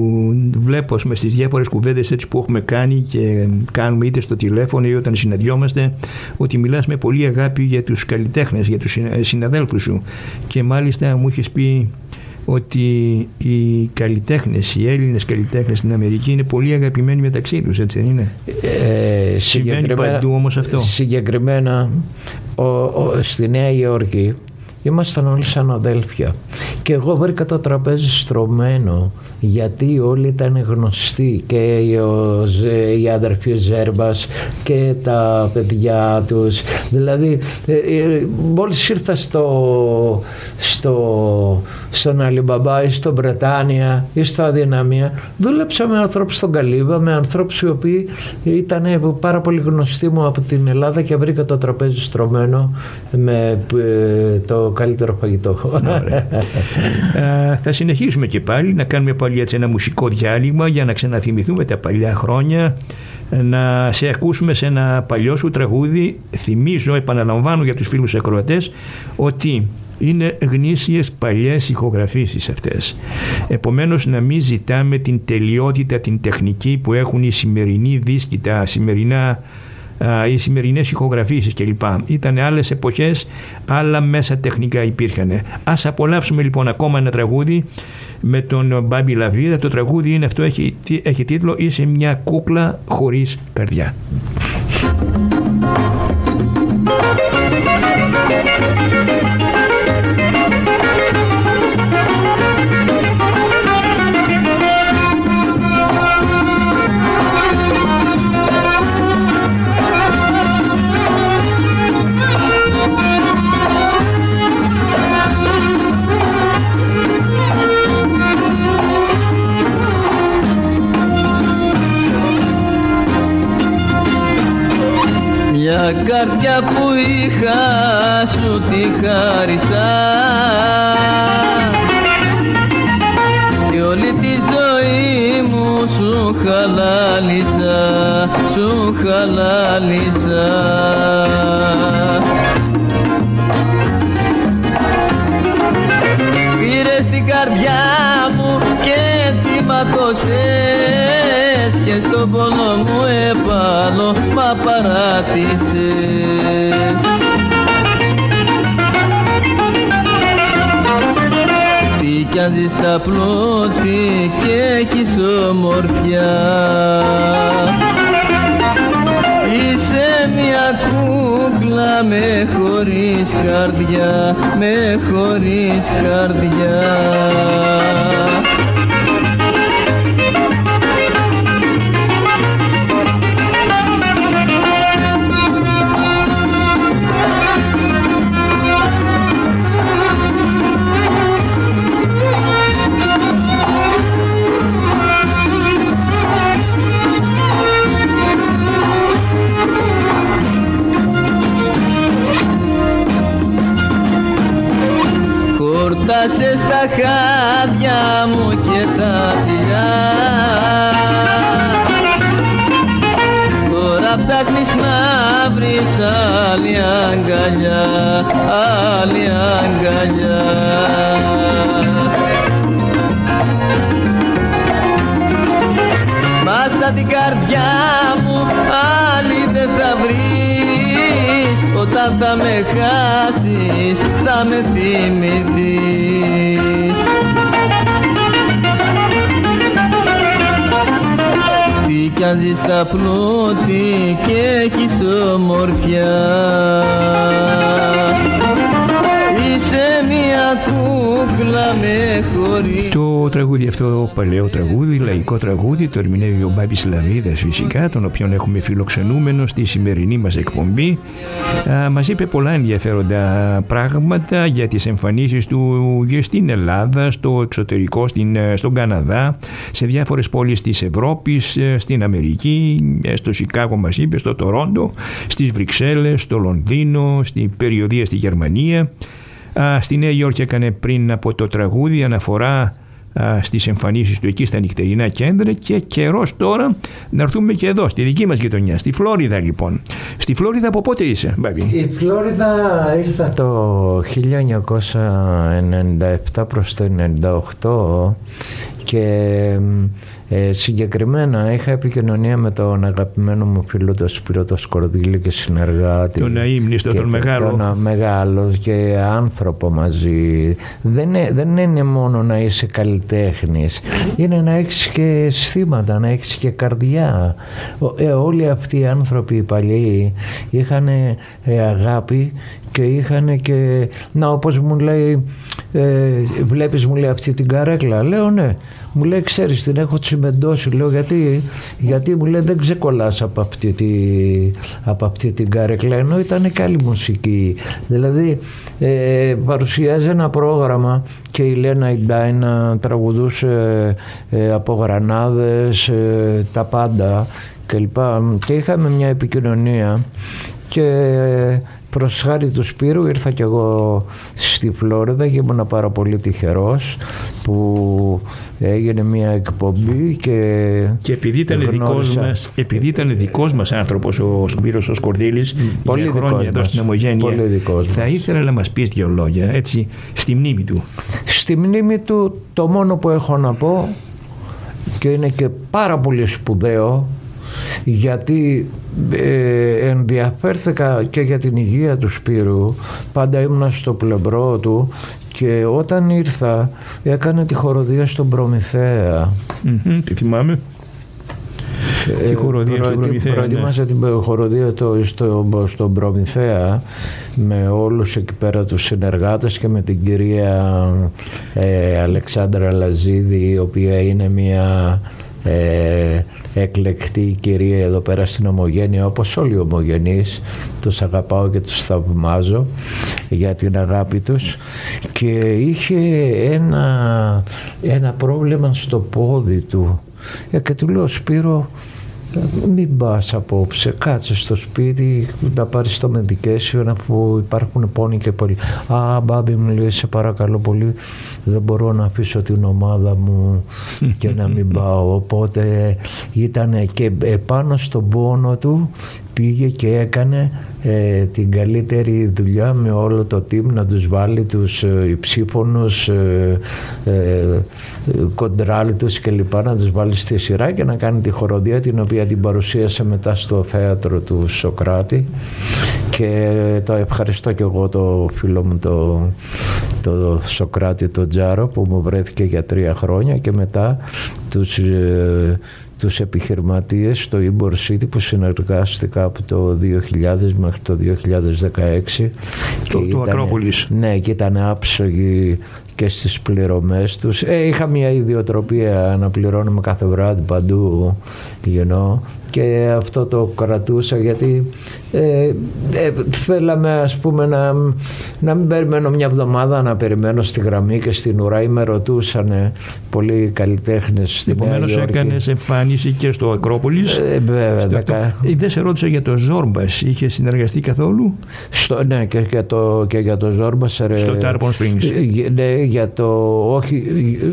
βλέπω με στις διάφορες κουβέντες έτσι που έχουμε κάνει και κάνουμε είτε στο τηλέφωνο ή όταν συναντιόμαστε, ότι μιλάς με πολύ αγάπη για τους καλλιτέχνες, για τους συναδέλφους σου, και μάλιστα μου έχεις πει ότι οι καλλιτέχνες, οι Έλληνες καλλιτέχνες στην Αμερική είναι πολύ αγαπημένοι μεταξύ τους, έτσι δεν είναι? Ε, Συμβαίνει παντού όμως αυτό? Συγκεκριμένα ο, ο, στη Νέα Υόρκη ήμασταν όλοι σαν αδέλφια και εγώ βρήκα το τραπέζι στρωμένο γιατί όλοι ήταν γνωστοί, και οι αδερφοί Ζέρμπας και τα παιδιά τους. Δηλαδή μόλις ήρθα στο, στο, στον Αλιμπαμπά ή στο Βρετάνια ή στα Αδυναμία, δούλεψα με ανθρώπους στον Καλύβα, με ανθρώπους οι οποίοι ήταν πάρα πολύ γνωστοί μου από την Ελλάδα, και βρήκα το τραπέζι στρωμένο με το καλύτερο φαγητό. ε, θα συνεχίσουμε και πάλι να κάνουμε πάλι έτσι ένα μουσικό διάλειμμα για να ξαναθυμηθούμε τα παλιά χρόνια, να σε ακούσουμε σε ένα παλιό σου τραγούδι. Θυμίζω, επαναλαμβάνω για τους φίλους ακροατές, ότι είναι γνήσιες παλιές ηχογραφήσεις αυτές. Επομένως να μην ζητάμε την τελειότητα, την τεχνική που έχουν οι σημερινοί δίσκοι, τα σημερινά, οι σημερινές ηχογραφήσεις κλπ. Ήταν άλλες εποχές, άλλα μέσα τεχνικά υπήρχαν. Ας απολαύσουμε λοιπόν ακόμα ένα τραγούδι με τον Μπάμπη Λαβίδα. Το τραγούδι είναι αυτό, έχει, έχει τίτλο «Είσαι μια κούκλα χωρίς καρδιά». Μια καρδιά που είχα σου τη χάρισα και όλη τη ζωή μου σου χαλάλισα, σου χαλάλισα. Πήρες την καρδιά μου και τη ματώσες και στον πόνο μου επάνω μα παράτησες. Τι κι αν ζεις στα πλούτη και έχεις ομορφιά, είσαι μια κούκλα με χωρίς καρδιά, με χωρίς καρδιά. πιάσες τα χάδια μου και τα φιλιά. Τώρα ψάχνεις να βρεις άλλη αγκαλιά, άλλη αγκαλιά. Μάσα την καρδιά μου άλλη δεν θα βρεις. Όταν θα με χάσεις θα με θυμηθείς. Τι κι αν ζεις στα πλούτη και έχεις ομορφιά, είσαι μια κούκλα με χωρί. Το τραγούδι αυτό, παλαιό τραγούδι, λαϊκό τραγούδι, το ερμηνεύει ο Μπάμπης Λαβίδας φυσικά, τον οποίον έχουμε φιλοξενούμενο στη σημερινή μας εκπομπή. Α, μας είπε πολλά ενδιαφέροντα πράγματα για τις εμφανίσεις του στην Ελλάδα, στο εξωτερικό, στην, στον Καναδά, σε διάφορες πόλεις της Ευρώπης, στην Αμερική, στο Σικάγο μας είπε, στο Τορόντο, στις Βρυξέλλες, στο Λονδίνο, στην περιοδία στη Γερμανία. Α, στη Νέα Υόρκη έκανε πριν από το τραγούδι αναφορά α, στις εμφανίσεις του εκεί στα νυχτερινά κέντρα, και καιρός τώρα να έρθουμε και εδώ στη δική μας γειτονιά, στη Φλόριδα λοιπόν. Στη Φλόριδα από πότε είσαι, Μπάμπη? Η Φλόριδα ήρθα το χίλια εννιακόσια ενενήντα επτά προς το ενενήντα οκτώ και ε, συγκεκριμένα είχα επικοινωνία με τον αγαπημένο μου φίλο τον Σπύρο τον Σκορδίλη και συνεργάτη. Τον αείμνηστο, τον μεγάλο. Τον μεγάλο και άνθρωπο μαζί. Δεν, δεν είναι μόνο να είσαι καλλιτέχνης, είναι να έχεις και αισθήματα, να έχεις και καρδιά. Ε, όλοι αυτοί οι άνθρωποι οι παλιοί είχαν ε, αγάπη και είχαν και, να όπως μου λέει, ε, βλέπεις μου λέει αυτή την καρέκλα, λέω ναι, μου λέει ξέρεις την έχω τσιμεντώσει, λέω γιατί, γιατί μου λέει δεν ξεκολλάς από αυτή, τη, από αυτή την καρέκλα, ενώ ήταν καλή μουσική. Δηλαδή ε, παρουσιάζει ένα πρόγραμμα και η Λένα Ιντάινα τραγουδούσε ε, από γρανάδες, ε, τα πάντα κλπ. Και είχαμε μια επικοινωνία και προς χάρη του Σπύρου ήρθα κι εγώ στη Φλόριδα και ήμουν πάρα πολύ τυχερός που έγινε μια εκπομπή και, και επειδή ήταν δικός μας, επειδή ήταν δικός μας άνθρωπος ο Σπύρος ο Σκορδίλης πολύ για χρόνια εδώ στην Ομογένεια, θα ήθελα να μας πεις δύο λόγια έτσι στη μνήμη του. Στη μνήμη του το μόνο που έχω να πω, και είναι και πάρα πολύ σπουδαίο, γιατί ε, ενδιαφέρθηκα και για την υγεία του Σπύρου, πάντα ήμουν στο πλευρό του και όταν ήρθα έκανε τη χοροδία στον Προμηθέα. Mm-hmm, τη θυμάμαι. Ε, τη χοροδία προ, στον Προμηθέα. Προετοίμασα ναι. την χοροδία το, στο, στον Προμηθέα με όλους εκεί πέρα τους συνεργάτες και με την κυρία ε, Αλεξάνδρα Λαζίδη, η οποία είναι μια ε, εκλεκτή κυρία εδώ πέρα στην Ομογένεια, όπως όλοι οι Ομογενείς. Τους αγαπάω και τους θαυμάζω για την αγάπη τους, και είχε ένα, ένα πρόβλημα στο πόδι του ε, και του λέω Σπύρο, μην πας απόψε, κάτσε στο σπίτι να πάρεις το medication αφού υπάρχουν πόνοι και πολύ. Α, Μπάμπη μου λέει, σε παρακαλώ πολύ, δεν μπορώ να αφήσω την ομάδα μου και να μην πάω. Οπότε ήταν και επάνω στον πόνο του πήγε και έκανε ε, την καλύτερη δουλειά με όλο το team, να τους βάλει τους ε, υψήφωνους ε, ε, κοντράλιτους και λοιπά, να τους βάλει στη σειρά και να κάνει τη χοροδία, την οποία την παρουσίασε μετά στο θέατρο του Σοκράτη. Και το ευχαριστώ και εγώ το φίλο μου το, το Σοκράτη τον Τζάρο που μου βρέθηκε για τρία χρόνια, και μετά τους ε, τους επιχειρηματίες στο Ybor City που συνεργάστηκα από το δύο χιλιάδες μέχρι το δύο χιλιάδες δεκαέξι. Το, και το Ακρόπολης. Ναι, και ήταν άψογοι και στις πληρωμές τους. Ε, είχα μια ιδιοτροπία να πληρώνουμε κάθε βράδυ παντού, you know, και αυτό το κρατούσα γιατί ε, ε, θέλαμε ας πούμε να, να μην περιμένω μια εβδομάδα, να περιμένω στη γραμμή και στην ουρά, ή με ρωτούσαν πολλοί καλλιτέχνες στη Νέα Υόρκη. Επομένως έκανες εμφάνιση και στο Ακρόπολης. Ε, βέβαια, δεκα... Δεν σε ρώτησα για το Ζόρμπας, είχε συνεργαστεί καθόλου? Στο, ναι, και για το, και για το Ζόρμπας. Στο Tarpon Springs. Ναι, για το, όχι,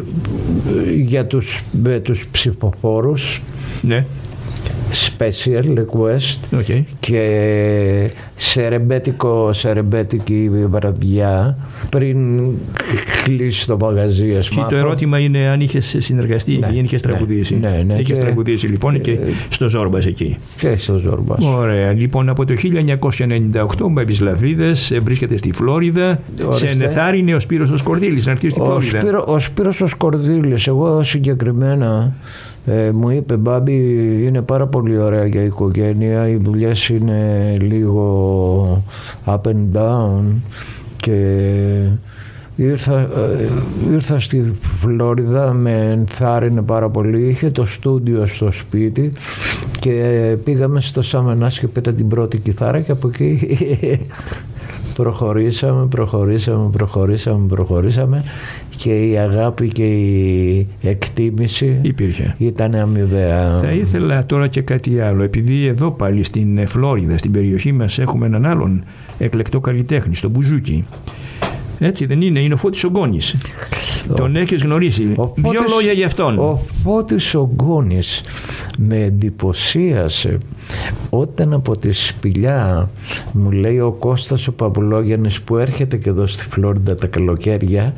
για τους, με τους ψηφοφόρους. Ναι. Special request, okay. Και σε ρεμπέτικο, σε ρεμπέτικη βραδιά πριν κλείσει το μαγαζί. Και το ερώτημα είναι αν είχες συνεργαστεί, ναι, ή αν είχες τραγουδήσει. Ναι, ναι, ναι, είχες και, τραγουδήσει λοιπόν και, και στο Ζόρμπας εκεί. Και στο Ζόρμπας. Ωραία. Λοιπόν, από το χίλια εννιακόσια ενενήντα οκτώ ο Μπάμπης Λαβίδας βρίσκεται στη Φλόριδα. Ορίστε. Σε ενεθάρρυνε ο Σπύρος ο Σκορδίλης να έρθει στη Φλόριδα. Ο, Σπύρο, ο Σπύρος ο Σκορδίλης, εγώ συγκεκριμένα Ε, μου είπε, Μπάμπη, είναι πάρα πολύ ωραία για οικογένεια, οι δουλειές είναι λίγο up and down, και ήρθα, ε, ήρθα στη Φλόριδα, με ενθάρρυνε πάρα πολύ, είχε το στούντιο στο σπίτι και πήγαμε στο Σαμενάς και πήρα την πρώτη κιθάρα και από εκεί προχωρήσαμε, προχωρήσαμε, προχωρήσαμε, προχωρήσαμε και η αγάπη και η εκτίμηση υπήρχε. Ήταν αμοιβαία. Θα ήθελα τώρα και κάτι άλλο, επειδή εδώ πάλι στην Φλόριδα, στην περιοχή μας, έχουμε έναν άλλον εκλεκτό καλλιτέχνη, στον Μπουζούκι. Έτσι δεν είναι? Είναι ο Φώτης Ογκώνης. Ο... Τον έχεις γνωρίσει? Δύο Φώτης... λόγια για αυτόν. Ο Φώτης Ογκώνης με εντυπωσίασε όταν από τη Σπηλιά μου λέει ο Κώστας ο Παπουλόγιαννης, που έρχεται και εδώ στη Φλόριντα τα καλοκαίρια,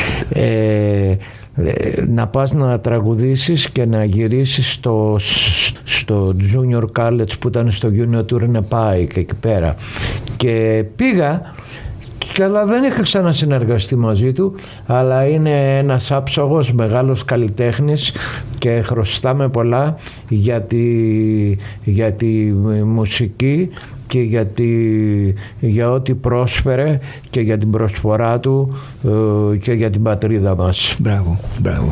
ε, να πας να τραγουδήσεις και να γυρίσεις στο, στο Junior College που ήταν στο Junior Tour, να πάει και εκεί πέρα. Και πήγα, αλλά δεν είχα ξανασυνεργαστεί μαζί του, αλλά είναι ένας άψογος μεγάλος καλλιτέχνης και χρωστάμε πολλά για τη, για τη μουσική και για, τη, για ό,τι πρόσφερε και για την προσφορά του και για την πατρίδα μας. Μπράβο, μπράβο.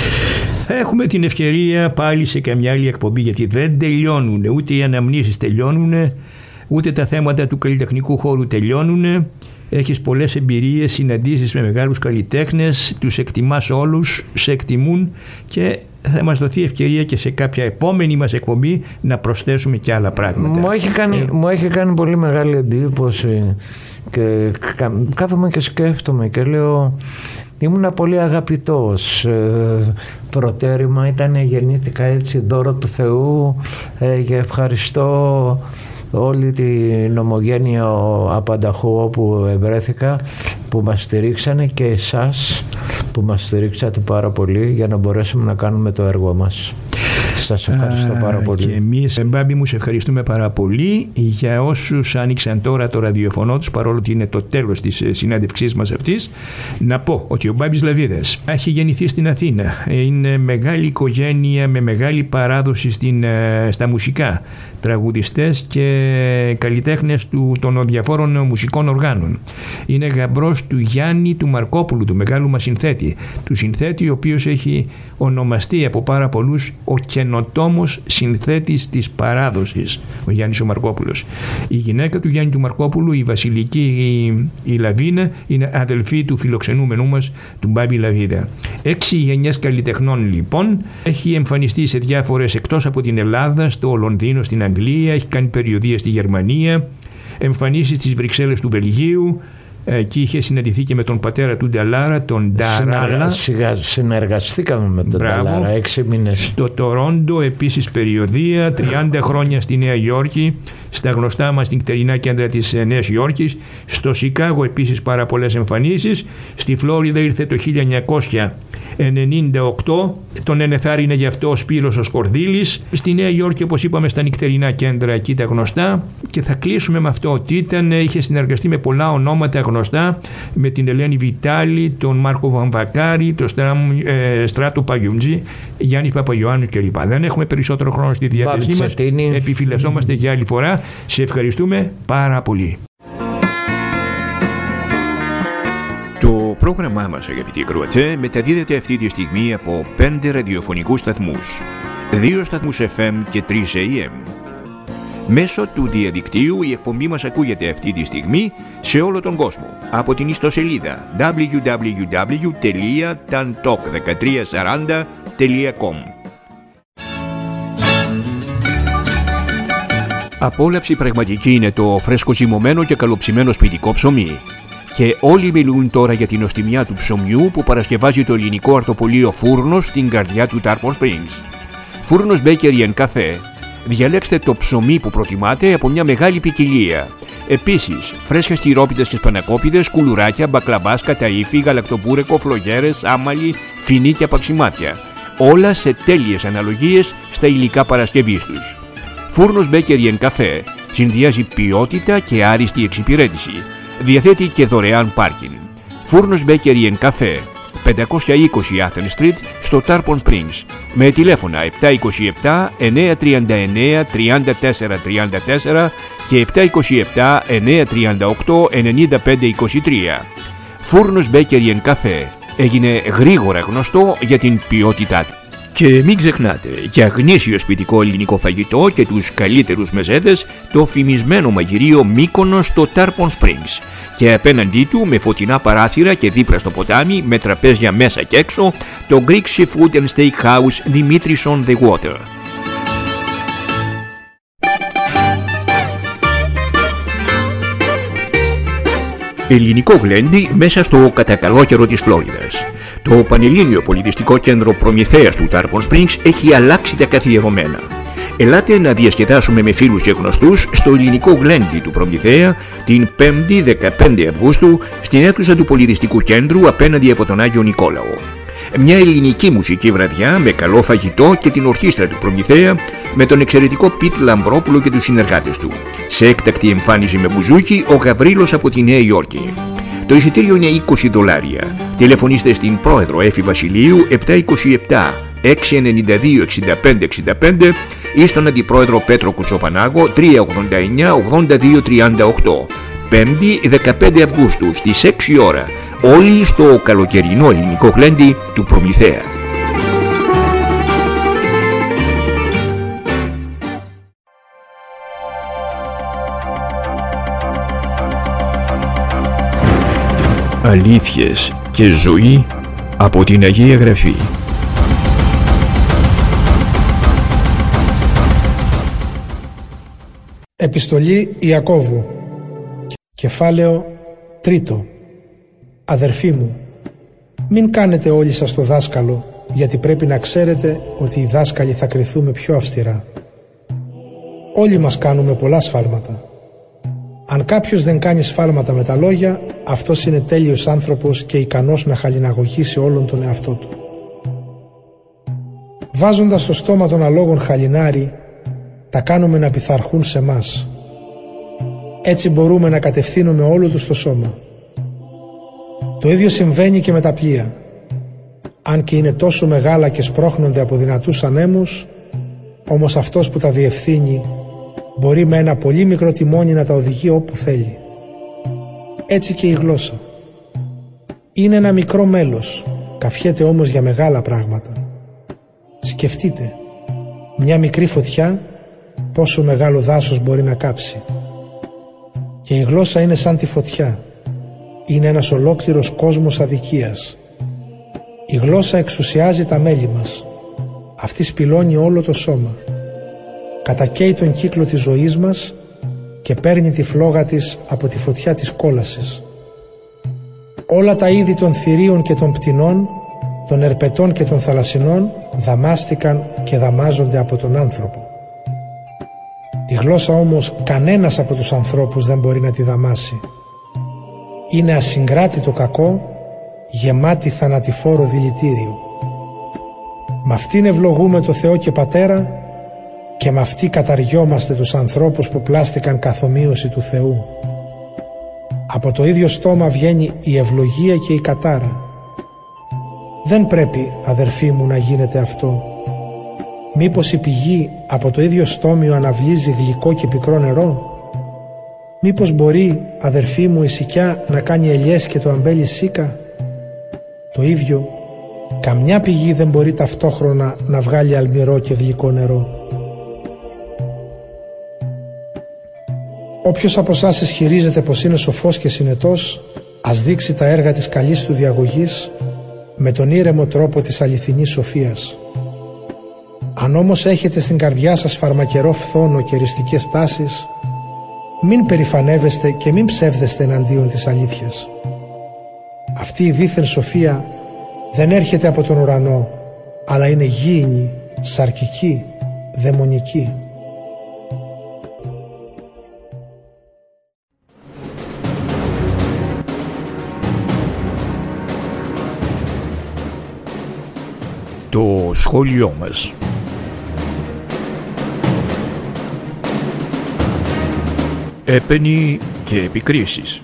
Θα έχουμε την ευκαιρία πάλι σε καμιά άλλη εκπομπή, γιατί δεν τελειώνουν, ούτε οι αναμνήσεις τελειώνουν, ούτε τα θέματα του καλλιτεχνικού χώρου τελειώνουν. Έχεις πολλές εμπειρίες, συναντήσεις με μεγάλους καλλιτέχνες, τους εκτιμάς όλους, σε εκτιμούν, και θα μας δοθεί ευκαιρία και σε κάποια επόμενη μας εκπομπή να προσθέσουμε και άλλα πράγματα. Μου έχει κάνει, ε... μου έχει κάνει πολύ μεγάλη εντύπωση και κάθομαι και σκέφτομαι και λέω, ήμουνα πολύ αγαπητός, προτέρημα ήταν, γεννήθηκα έτσι, δώρο του Θεού, και ευχαριστώ όλη την ομογένεια απανταχού όπου ευρέθηκα, που μας στηρίξανε, και εσάς που μας στηρίξατε πάρα πολύ για να μπορέσουμε να κάνουμε το έργο μας. Σας ευχαριστώ πάρα πολύ. Και εμείς, Μπάμπη μου, σε ευχαριστούμε πάρα πολύ. Για όσους άνοιξαν τώρα το ραδιοφωνό τους, παρόλο ότι είναι το τέλος της συνάντησής μας αυτής, να πω ότι ο Μπάμπης Λαβίδας έχει γεννηθεί στην Αθήνα. Είναι μεγάλη οικογένεια με μεγάλη παράδοση στην, στα μουσικά. Τραγουδιστές και καλλιτέχνες του, των διαφόρων μουσικών οργάνων. Είναι γαμπρός του Γιάννη του Μαρκόπουλου, του μεγάλου μας συνθέτη. Του συνθέτη ο οποίος έχει ονομαστεί από πάρα πολλούς ο καινοτόμος συνθέτης της παράδοσης, ο Γιάννης ο Μαρκόπουλος. Η γυναίκα του Γιάννη του Μαρκόπουλου, η Βασιλική η, η Λαβίνα, είναι αδελφή του φιλοξενούμενου μας, του Μπάμπη Λαβίδα. Έξι γενιές καλλιτεχνών λοιπόν. Έχει εμφανιστεί σε διάφορες, εκτός από την Ελλάδα, στο Λονδίνο, στην Αγγλία, έχει κάνει περιοδίες στη Γερμανία, εμφανίσεις στις Βρυξέλλες του Βελγίου. Εκεί είχε συναντηθεί και με τον πατέρα του Νταλάρα, τον Νταράλα. Συνεργαστήκαμε με τον Μπράβο. Νταλάρα έξι μήνες. Στο Τορόντο επίσης περιοδία, τριάντα χρόνια στη Νέα Υόρκη, στα γνωστά μας νυχτερινά κέντρα της Νέας Υόρκης. Στο Σικάγο επίσης πάρα πολλές εμφανίσεις. Στη Φλόριδα ήρθε το χίλια εννιακόσια ενενήντα οκτώ, τον ενεθάρρυνε γι' αυτό ο Σπύρος ο Σκορδίλης. Στη Νέα Υόρκη, όπως είπαμε, στα νυχτερινά κέντρα εκεί τα γνωστά. Και θα κλείσουμε με αυτό ότι ήταν, είχε συνεργαστεί με πολλά ονόματα γνωστά, με την Ελένη Βιτάλη, τον Μάρκο Βαμβακάρη, τον ε, Στράτο Παγιουμτζή, Γιάννη Παπαγιωάννου κλπ. Δεν έχουμε περισσότερο χρόνο στη διάθεσή μας. Επιφυλασσόμαστε για άλλη φορά. Σε ευχαριστούμε πάρα πολύ. Το πρόγραμμά μας, αγαπητοί ακροατές, μεταδίδεται αυτή τη στιγμή από πέντε ραδιοφωνικούς σταθμούς. δύο σταθμούς εφ εμ και τρεις έι εμ. Μέσω του διαδικτύου η εκπομπή μας ακούγεται αυτή τη στιγμή σε όλο τον κόσμο από την ιστοσελίδα double-u double-u double-u τελεία tantalk δεκατρία σαράντα τελεία com. Απόλαυση πραγματική είναι το φρέσκο ζυμωμένο και καλοψημένο σπιτικό ψωμί. Και όλοι μιλούν τώρα για την νοστιμιά του ψωμιού που παρασκευάζει το ελληνικό αρτοπολείο Φούρνος στην καρδιά του Tarpon Springs. Φούρνος Bakery and Cafe. Διαλέξτε το ψωμί που προτιμάτε από μια μεγάλη ποικιλία. Επίσης, φρέσκες τυρόπιτες και σπανακόπιδες, κουλουράκια, μπακλαμπάς, καταΐφι, γαλακτοπούρεκο, φλογέρες, άμαλι, φινί και απαξιμάτια. Όλα σε τέλειες αναλογίες στα υλικά παρασκευής τους. Φούρνος Bakery and Cafe συνδυάζει ποιότητα και άριστη εξυπηρέτηση. Διαθέτει και δωρεάν πάρκινγκ. Φούρνος Bakery and Cafe, πεντακόσια είκοσι Athens Street στο Tarpon Springs, με τηλέφωνα επτά είκοσι επτά εννιακόσια τριάντα εννέα τριάντα τέσσερα τριάντα τέσσερα και επτά είκοσι επτά εννιακόσια τριάντα οκτώ ενενήντα πέντε είκοσι τρία. Φούρνος Bakery and Cafe έγινε γρήγορα γνωστό για την ποιότητά του. Και μην ξεχνάτε, για γνήσιο σπιτικό ελληνικό φαγητό και τους καλύτερους μεζέδες, το φημισμένο μαγειρίο Μύκονος στο Tarpon Springs. Και απέναντί του, με φωτεινά παράθυρα και δίπλα στο ποτάμι, με τραπέζια μέσα και έξω, το Greek Seafood and Steakhouse Dimitris on the Water. Ελληνικό γλέντι μέσα στο κατακαλόκαιρο της Φλόριδας. Το Πανελλήνιο Πολιτιστικό Κέντρο Προμηθέας του Tarpon Springs έχει αλλάξει τα καθιερωμένα. Ελάτε να διασκεδάσουμε με φίλους και γνωστούς στο ελληνικό γλέντι του Προμηθέα την πέμπτη δεκαπέντε Αυγούστου στην αίθουσα του Πολιτιστικού Κέντρου απέναντι από τον Άγιο Νικόλαο. Μια ελληνική μουσική βραδιά με καλό φαγητό και την ορχήστρα του Προμηθέα με τον εξαιρετικό Πιτ Λαμπρόπουλο και τους συνεργάτες του. Σε έκτακτη εμφάνιση με μπουζούκι ο Γαβρίλος από τη Νέα Υόρκη. Το εισιτήριο είναι είκοσι δολάρια. Τηλεφωνήστε στην πρόεδρο Έφη Βασιλείου επτά είκοσι επτά έξι ενενήντα δύο εξήντα πέντε εξήντα πέντε ή στον αντιπρόεδρο Πέτρο Κουτσοπανάγο τρία ογδόντα εννιά ογδόντα δύο τριάντα οκτώ. πέμπτη δεκαπέντε Αυγούστου στις έξι ώρα. Όλοι στο καλοκαιρινό ελληνικό γλέντι του Προμηθέα. Αλήθειες και ζωή από την Αγία Γραφή. Επιστολή Ιακώβου, κεφάλαιο τρίτο. Αδερφοί μου, μην κάνετε όλοι σας το δάσκαλο, γιατί πρέπει να ξέρετε ότι οι δάσκαλοι θα κριθούμε πιο αυστηρά. Όλοι μας κάνουμε πολλά σφάλματα. Αν κάποιος δεν κάνει σφάλματα με τα λόγια, αυτός είναι τέλειος άνθρωπος και ικανός να χαλιναγωγήσει όλον τον εαυτό του. Βάζοντας στο στόμα των αλόγων χαλινάρι, τα κάνουμε να πειθαρχούν σε μας. Έτσι μπορούμε να κατευθύνουμε όλο τους το σώμα. Το ίδιο συμβαίνει και με τα πλοία. Αν και είναι τόσο μεγάλα και σπρώχνονται από δυνατούς ανέμους, όμως αυτός που τα διευθύνει μπορεί με ένα πολύ μικρό τιμόνι να τα οδηγεί όπου θέλει. Έτσι και η γλώσσα. Είναι ένα μικρό μέλος, καφιέται όμως για μεγάλα πράγματα. Σκεφτείτε, μια μικρή φωτιά πόσο μεγάλο δάσος μπορεί να κάψει. Και η γλώσσα είναι σαν τη φωτιά. Είναι ένας ολόκληρος κόσμος αδικίας. Η γλώσσα εξουσιάζει τα μέλη μας. Αυτή σπηλώνει όλο το σώμα. Κατακαίει τον κύκλο της ζωής μας και παίρνει τη φλόγα της από τη φωτιά της κόλασης. Όλα τα είδη των θηρίων και των πτηνών, των ερπετών και των θαλασσινών δαμάστηκαν και δαμάζονται από τον άνθρωπο. Τη γλώσσα όμως κανένας από τους ανθρώπους δεν μπορεί να τη δαμάσει. Είναι ασυγκράτητο κακό, γεμάτη θανατηφόρο δηλητήριο. Μ' αυτήν ευλογούμε το Θεό και Πατέρα και με αυτή καταριόμαστε τους ανθρώπους που πλάστηκαν καθομοίωση του Θεού. Από το ίδιο στόμα βγαίνει η ευλογία και η κατάρα. Δεν πρέπει, αδερφοί μου, να γίνεται αυτό. Μήπως η πηγή από το ίδιο στόμιο αναβλύζει γλυκό και πικρό νερό? Μήπως μπορεί, αδερφοί μου, η σικιά να κάνει ελιές και το αμπέλι σίκα? Το ίδιο Καμιά πηγή δεν μπορεί ταυτόχρονα να βγάλει αλμυρό και γλυκό νερό. Όποιος από εσάς ισχυρίζεται πως είναι σοφός και συνετός, ας δείξει τα έργα της καλής του διαγωγής με τον ήρεμο τρόπο της αληθινής σοφίας. Αν όμως έχετε στην καρδιά σας φαρμακερό φθόνο και εριστικές τάσεις, μην περηφανεύεστε και μην ψεύδεστε εναντίον της αλήθειας. Αυτή η δίθεν σοφία δεν έρχεται από τον ουρανό, αλλά είναι γήινη, σαρκική, δαιμονική. Το σχόλιο μας. Έπαινοι και επικρίσεις.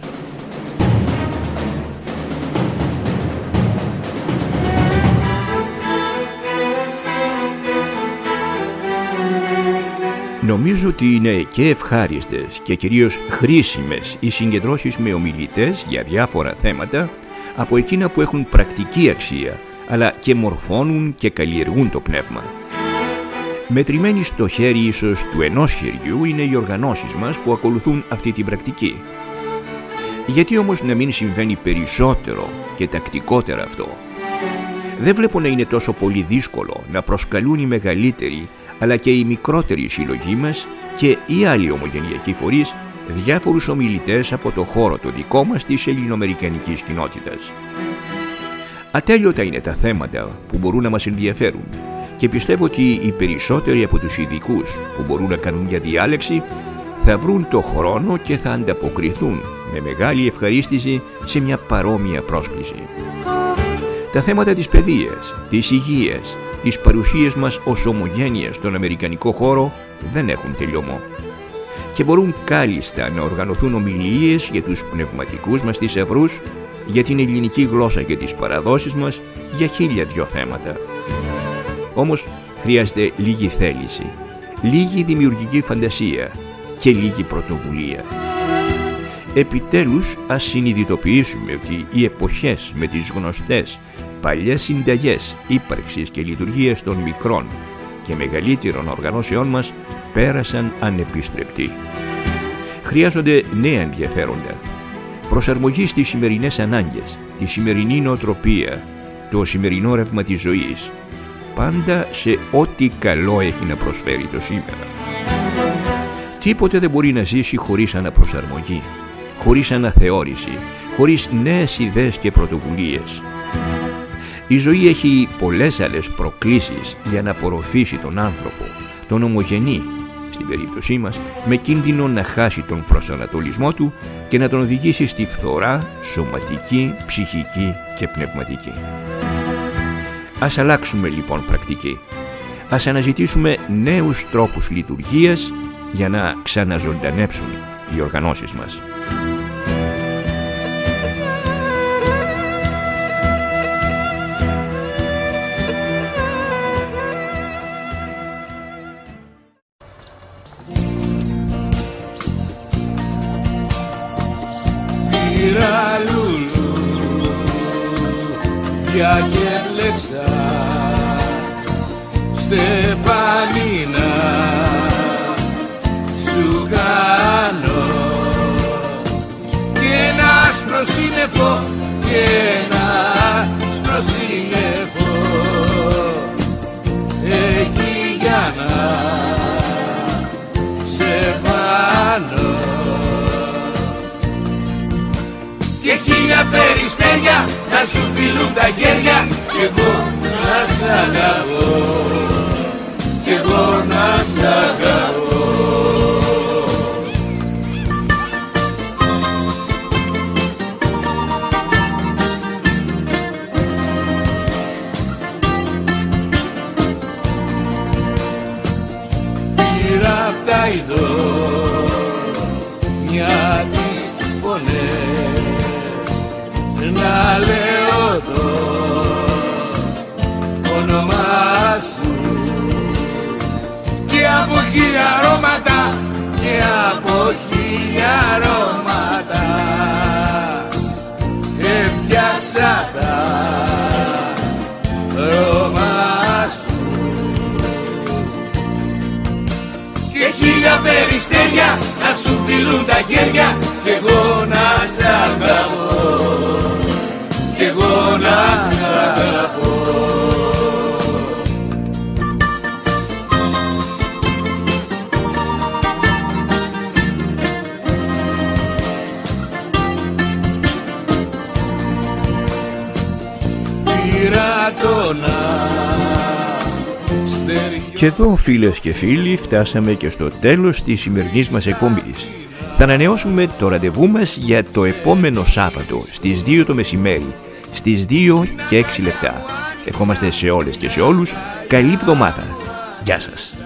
Νομίζω ότι είναι και ευχάριστες και κυρίως χρήσιμες οι συγκεντρώσεις με ομιλητές για διάφορα θέματα από εκείνα που έχουν πρακτική αξία, αλλά και μορφώνουν και καλλιεργούν το πνεύμα. Μετρημένοι στο χέρι ίσως του ενός χεριού είναι οι οργανώσεις μας που ακολουθούν αυτή την πρακτική. Γιατί όμως να μην συμβαίνει περισσότερο και τακτικότερα αυτό? Δεν βλέπω να είναι τόσο πολύ δύσκολο να προσκαλούν οι μεγαλύτεροι αλλά και οι μικρότεροι συλλογοί μας και οι άλλοι ομογενειακοί φορείς διάφορους ομιλητές από το χώρο το δικό μας της ελληνοαμερικανικής κοινότητας. Ατέλειωτα είναι τα θέματα που μπορούν να μας ενδιαφέρουν και πιστεύω ότι οι περισσότεροι από τους ειδικούς που μπορούν να κάνουν για διάλεξη θα βρουν το χρόνο και θα ανταποκριθούν με μεγάλη ευχαρίστηση σε μια παρόμοια πρόσκληση. Τα θέματα της παιδείας, της υγείας, της παρουσίας μας ως ομογένεια στον αμερικανικό χώρο δεν έχουν τελειωμό και μπορούν κάλλιστα να οργανωθούν ομιλίες για τους πνευματικούς μας θησαυρούς, για την ελληνική γλώσσα και τις παραδόσεις μας, για χίλια δυο θέματα. Όμως χρειάζεται λίγη θέληση, λίγη δημιουργική φαντασία και λίγη πρωτοβουλία. Επιτέλους ας συνειδητοποιήσουμε ότι οι εποχές με τις γνωστές παλιές συνταγές ύπαρξης και λειτουργίας των μικρών και μεγαλύτερων οργανώσεών μας πέρασαν ανεπιστρεπτοί. Χρειάζονται νέα ενδιαφέροντα, προσαρμογή στις σημερινές ανάγκες, τη σημερινή νοοτροπία, το σημερινό ρεύμα της ζωής, πάντα σε ό,τι καλό έχει να προσφέρει το σήμερα. Τίποτε δεν μπορεί να ζήσει χωρίς αναπροσαρμογή, χωρίς αναθεώρηση, χωρίς νέες ιδέες και πρωτοβουλίες. Η ζωή έχει πολλές άλλες προκλήσεις για να απορροφήσει τον άνθρωπο, τον ομογενή, στην περίπτωσή μας, με κίνδυνο να χάσει τον προσανατολισμό του και να τον οδηγήσει στη φθορά σωματική, ψυχική και πνευματική. Ας αλλάξουμε λοιπόν πρακτική. Ας αναζητήσουμε νέους τρόπους λειτουργίας για να ξαναζωντανέψουν οι οργανώσεις μας. Πήρα λουλού για και λέξα Στεφανίνα σου κάνω και ένα άσπρο σύννεφο και ένα άσπρο σύννεφο εκεί για να σε βάλω και χίλια περιστέρια να σου φιλούν τα χέρια κι εγώ να σ' αγαπώ, κι εγώ να σ' αγαπώ. Πήρα απ' τα ειδώ μια της φωνές να λέω το όνομά σου και από χίλια αρώματα και από χίλια αρώματα έφτιαξα τα περιστέρια να σου φιλούν τα χέρια κι εγώ να σ' αγαπώ, κι εγώ να σ' αγαπώ. Και εδώ, φίλες και φίλοι, φτάσαμε και στο τέλος της σημερινής μας εκπομπής. Θα ανανεώσουμε το ραντεβού μας για το επόμενο Σάββατο στις δύο το μεσημέρι, στις δύο και έξι λεπτά. Ευχόμαστε σε όλες και σε όλους καλή εβδομάδα. Γεια σας.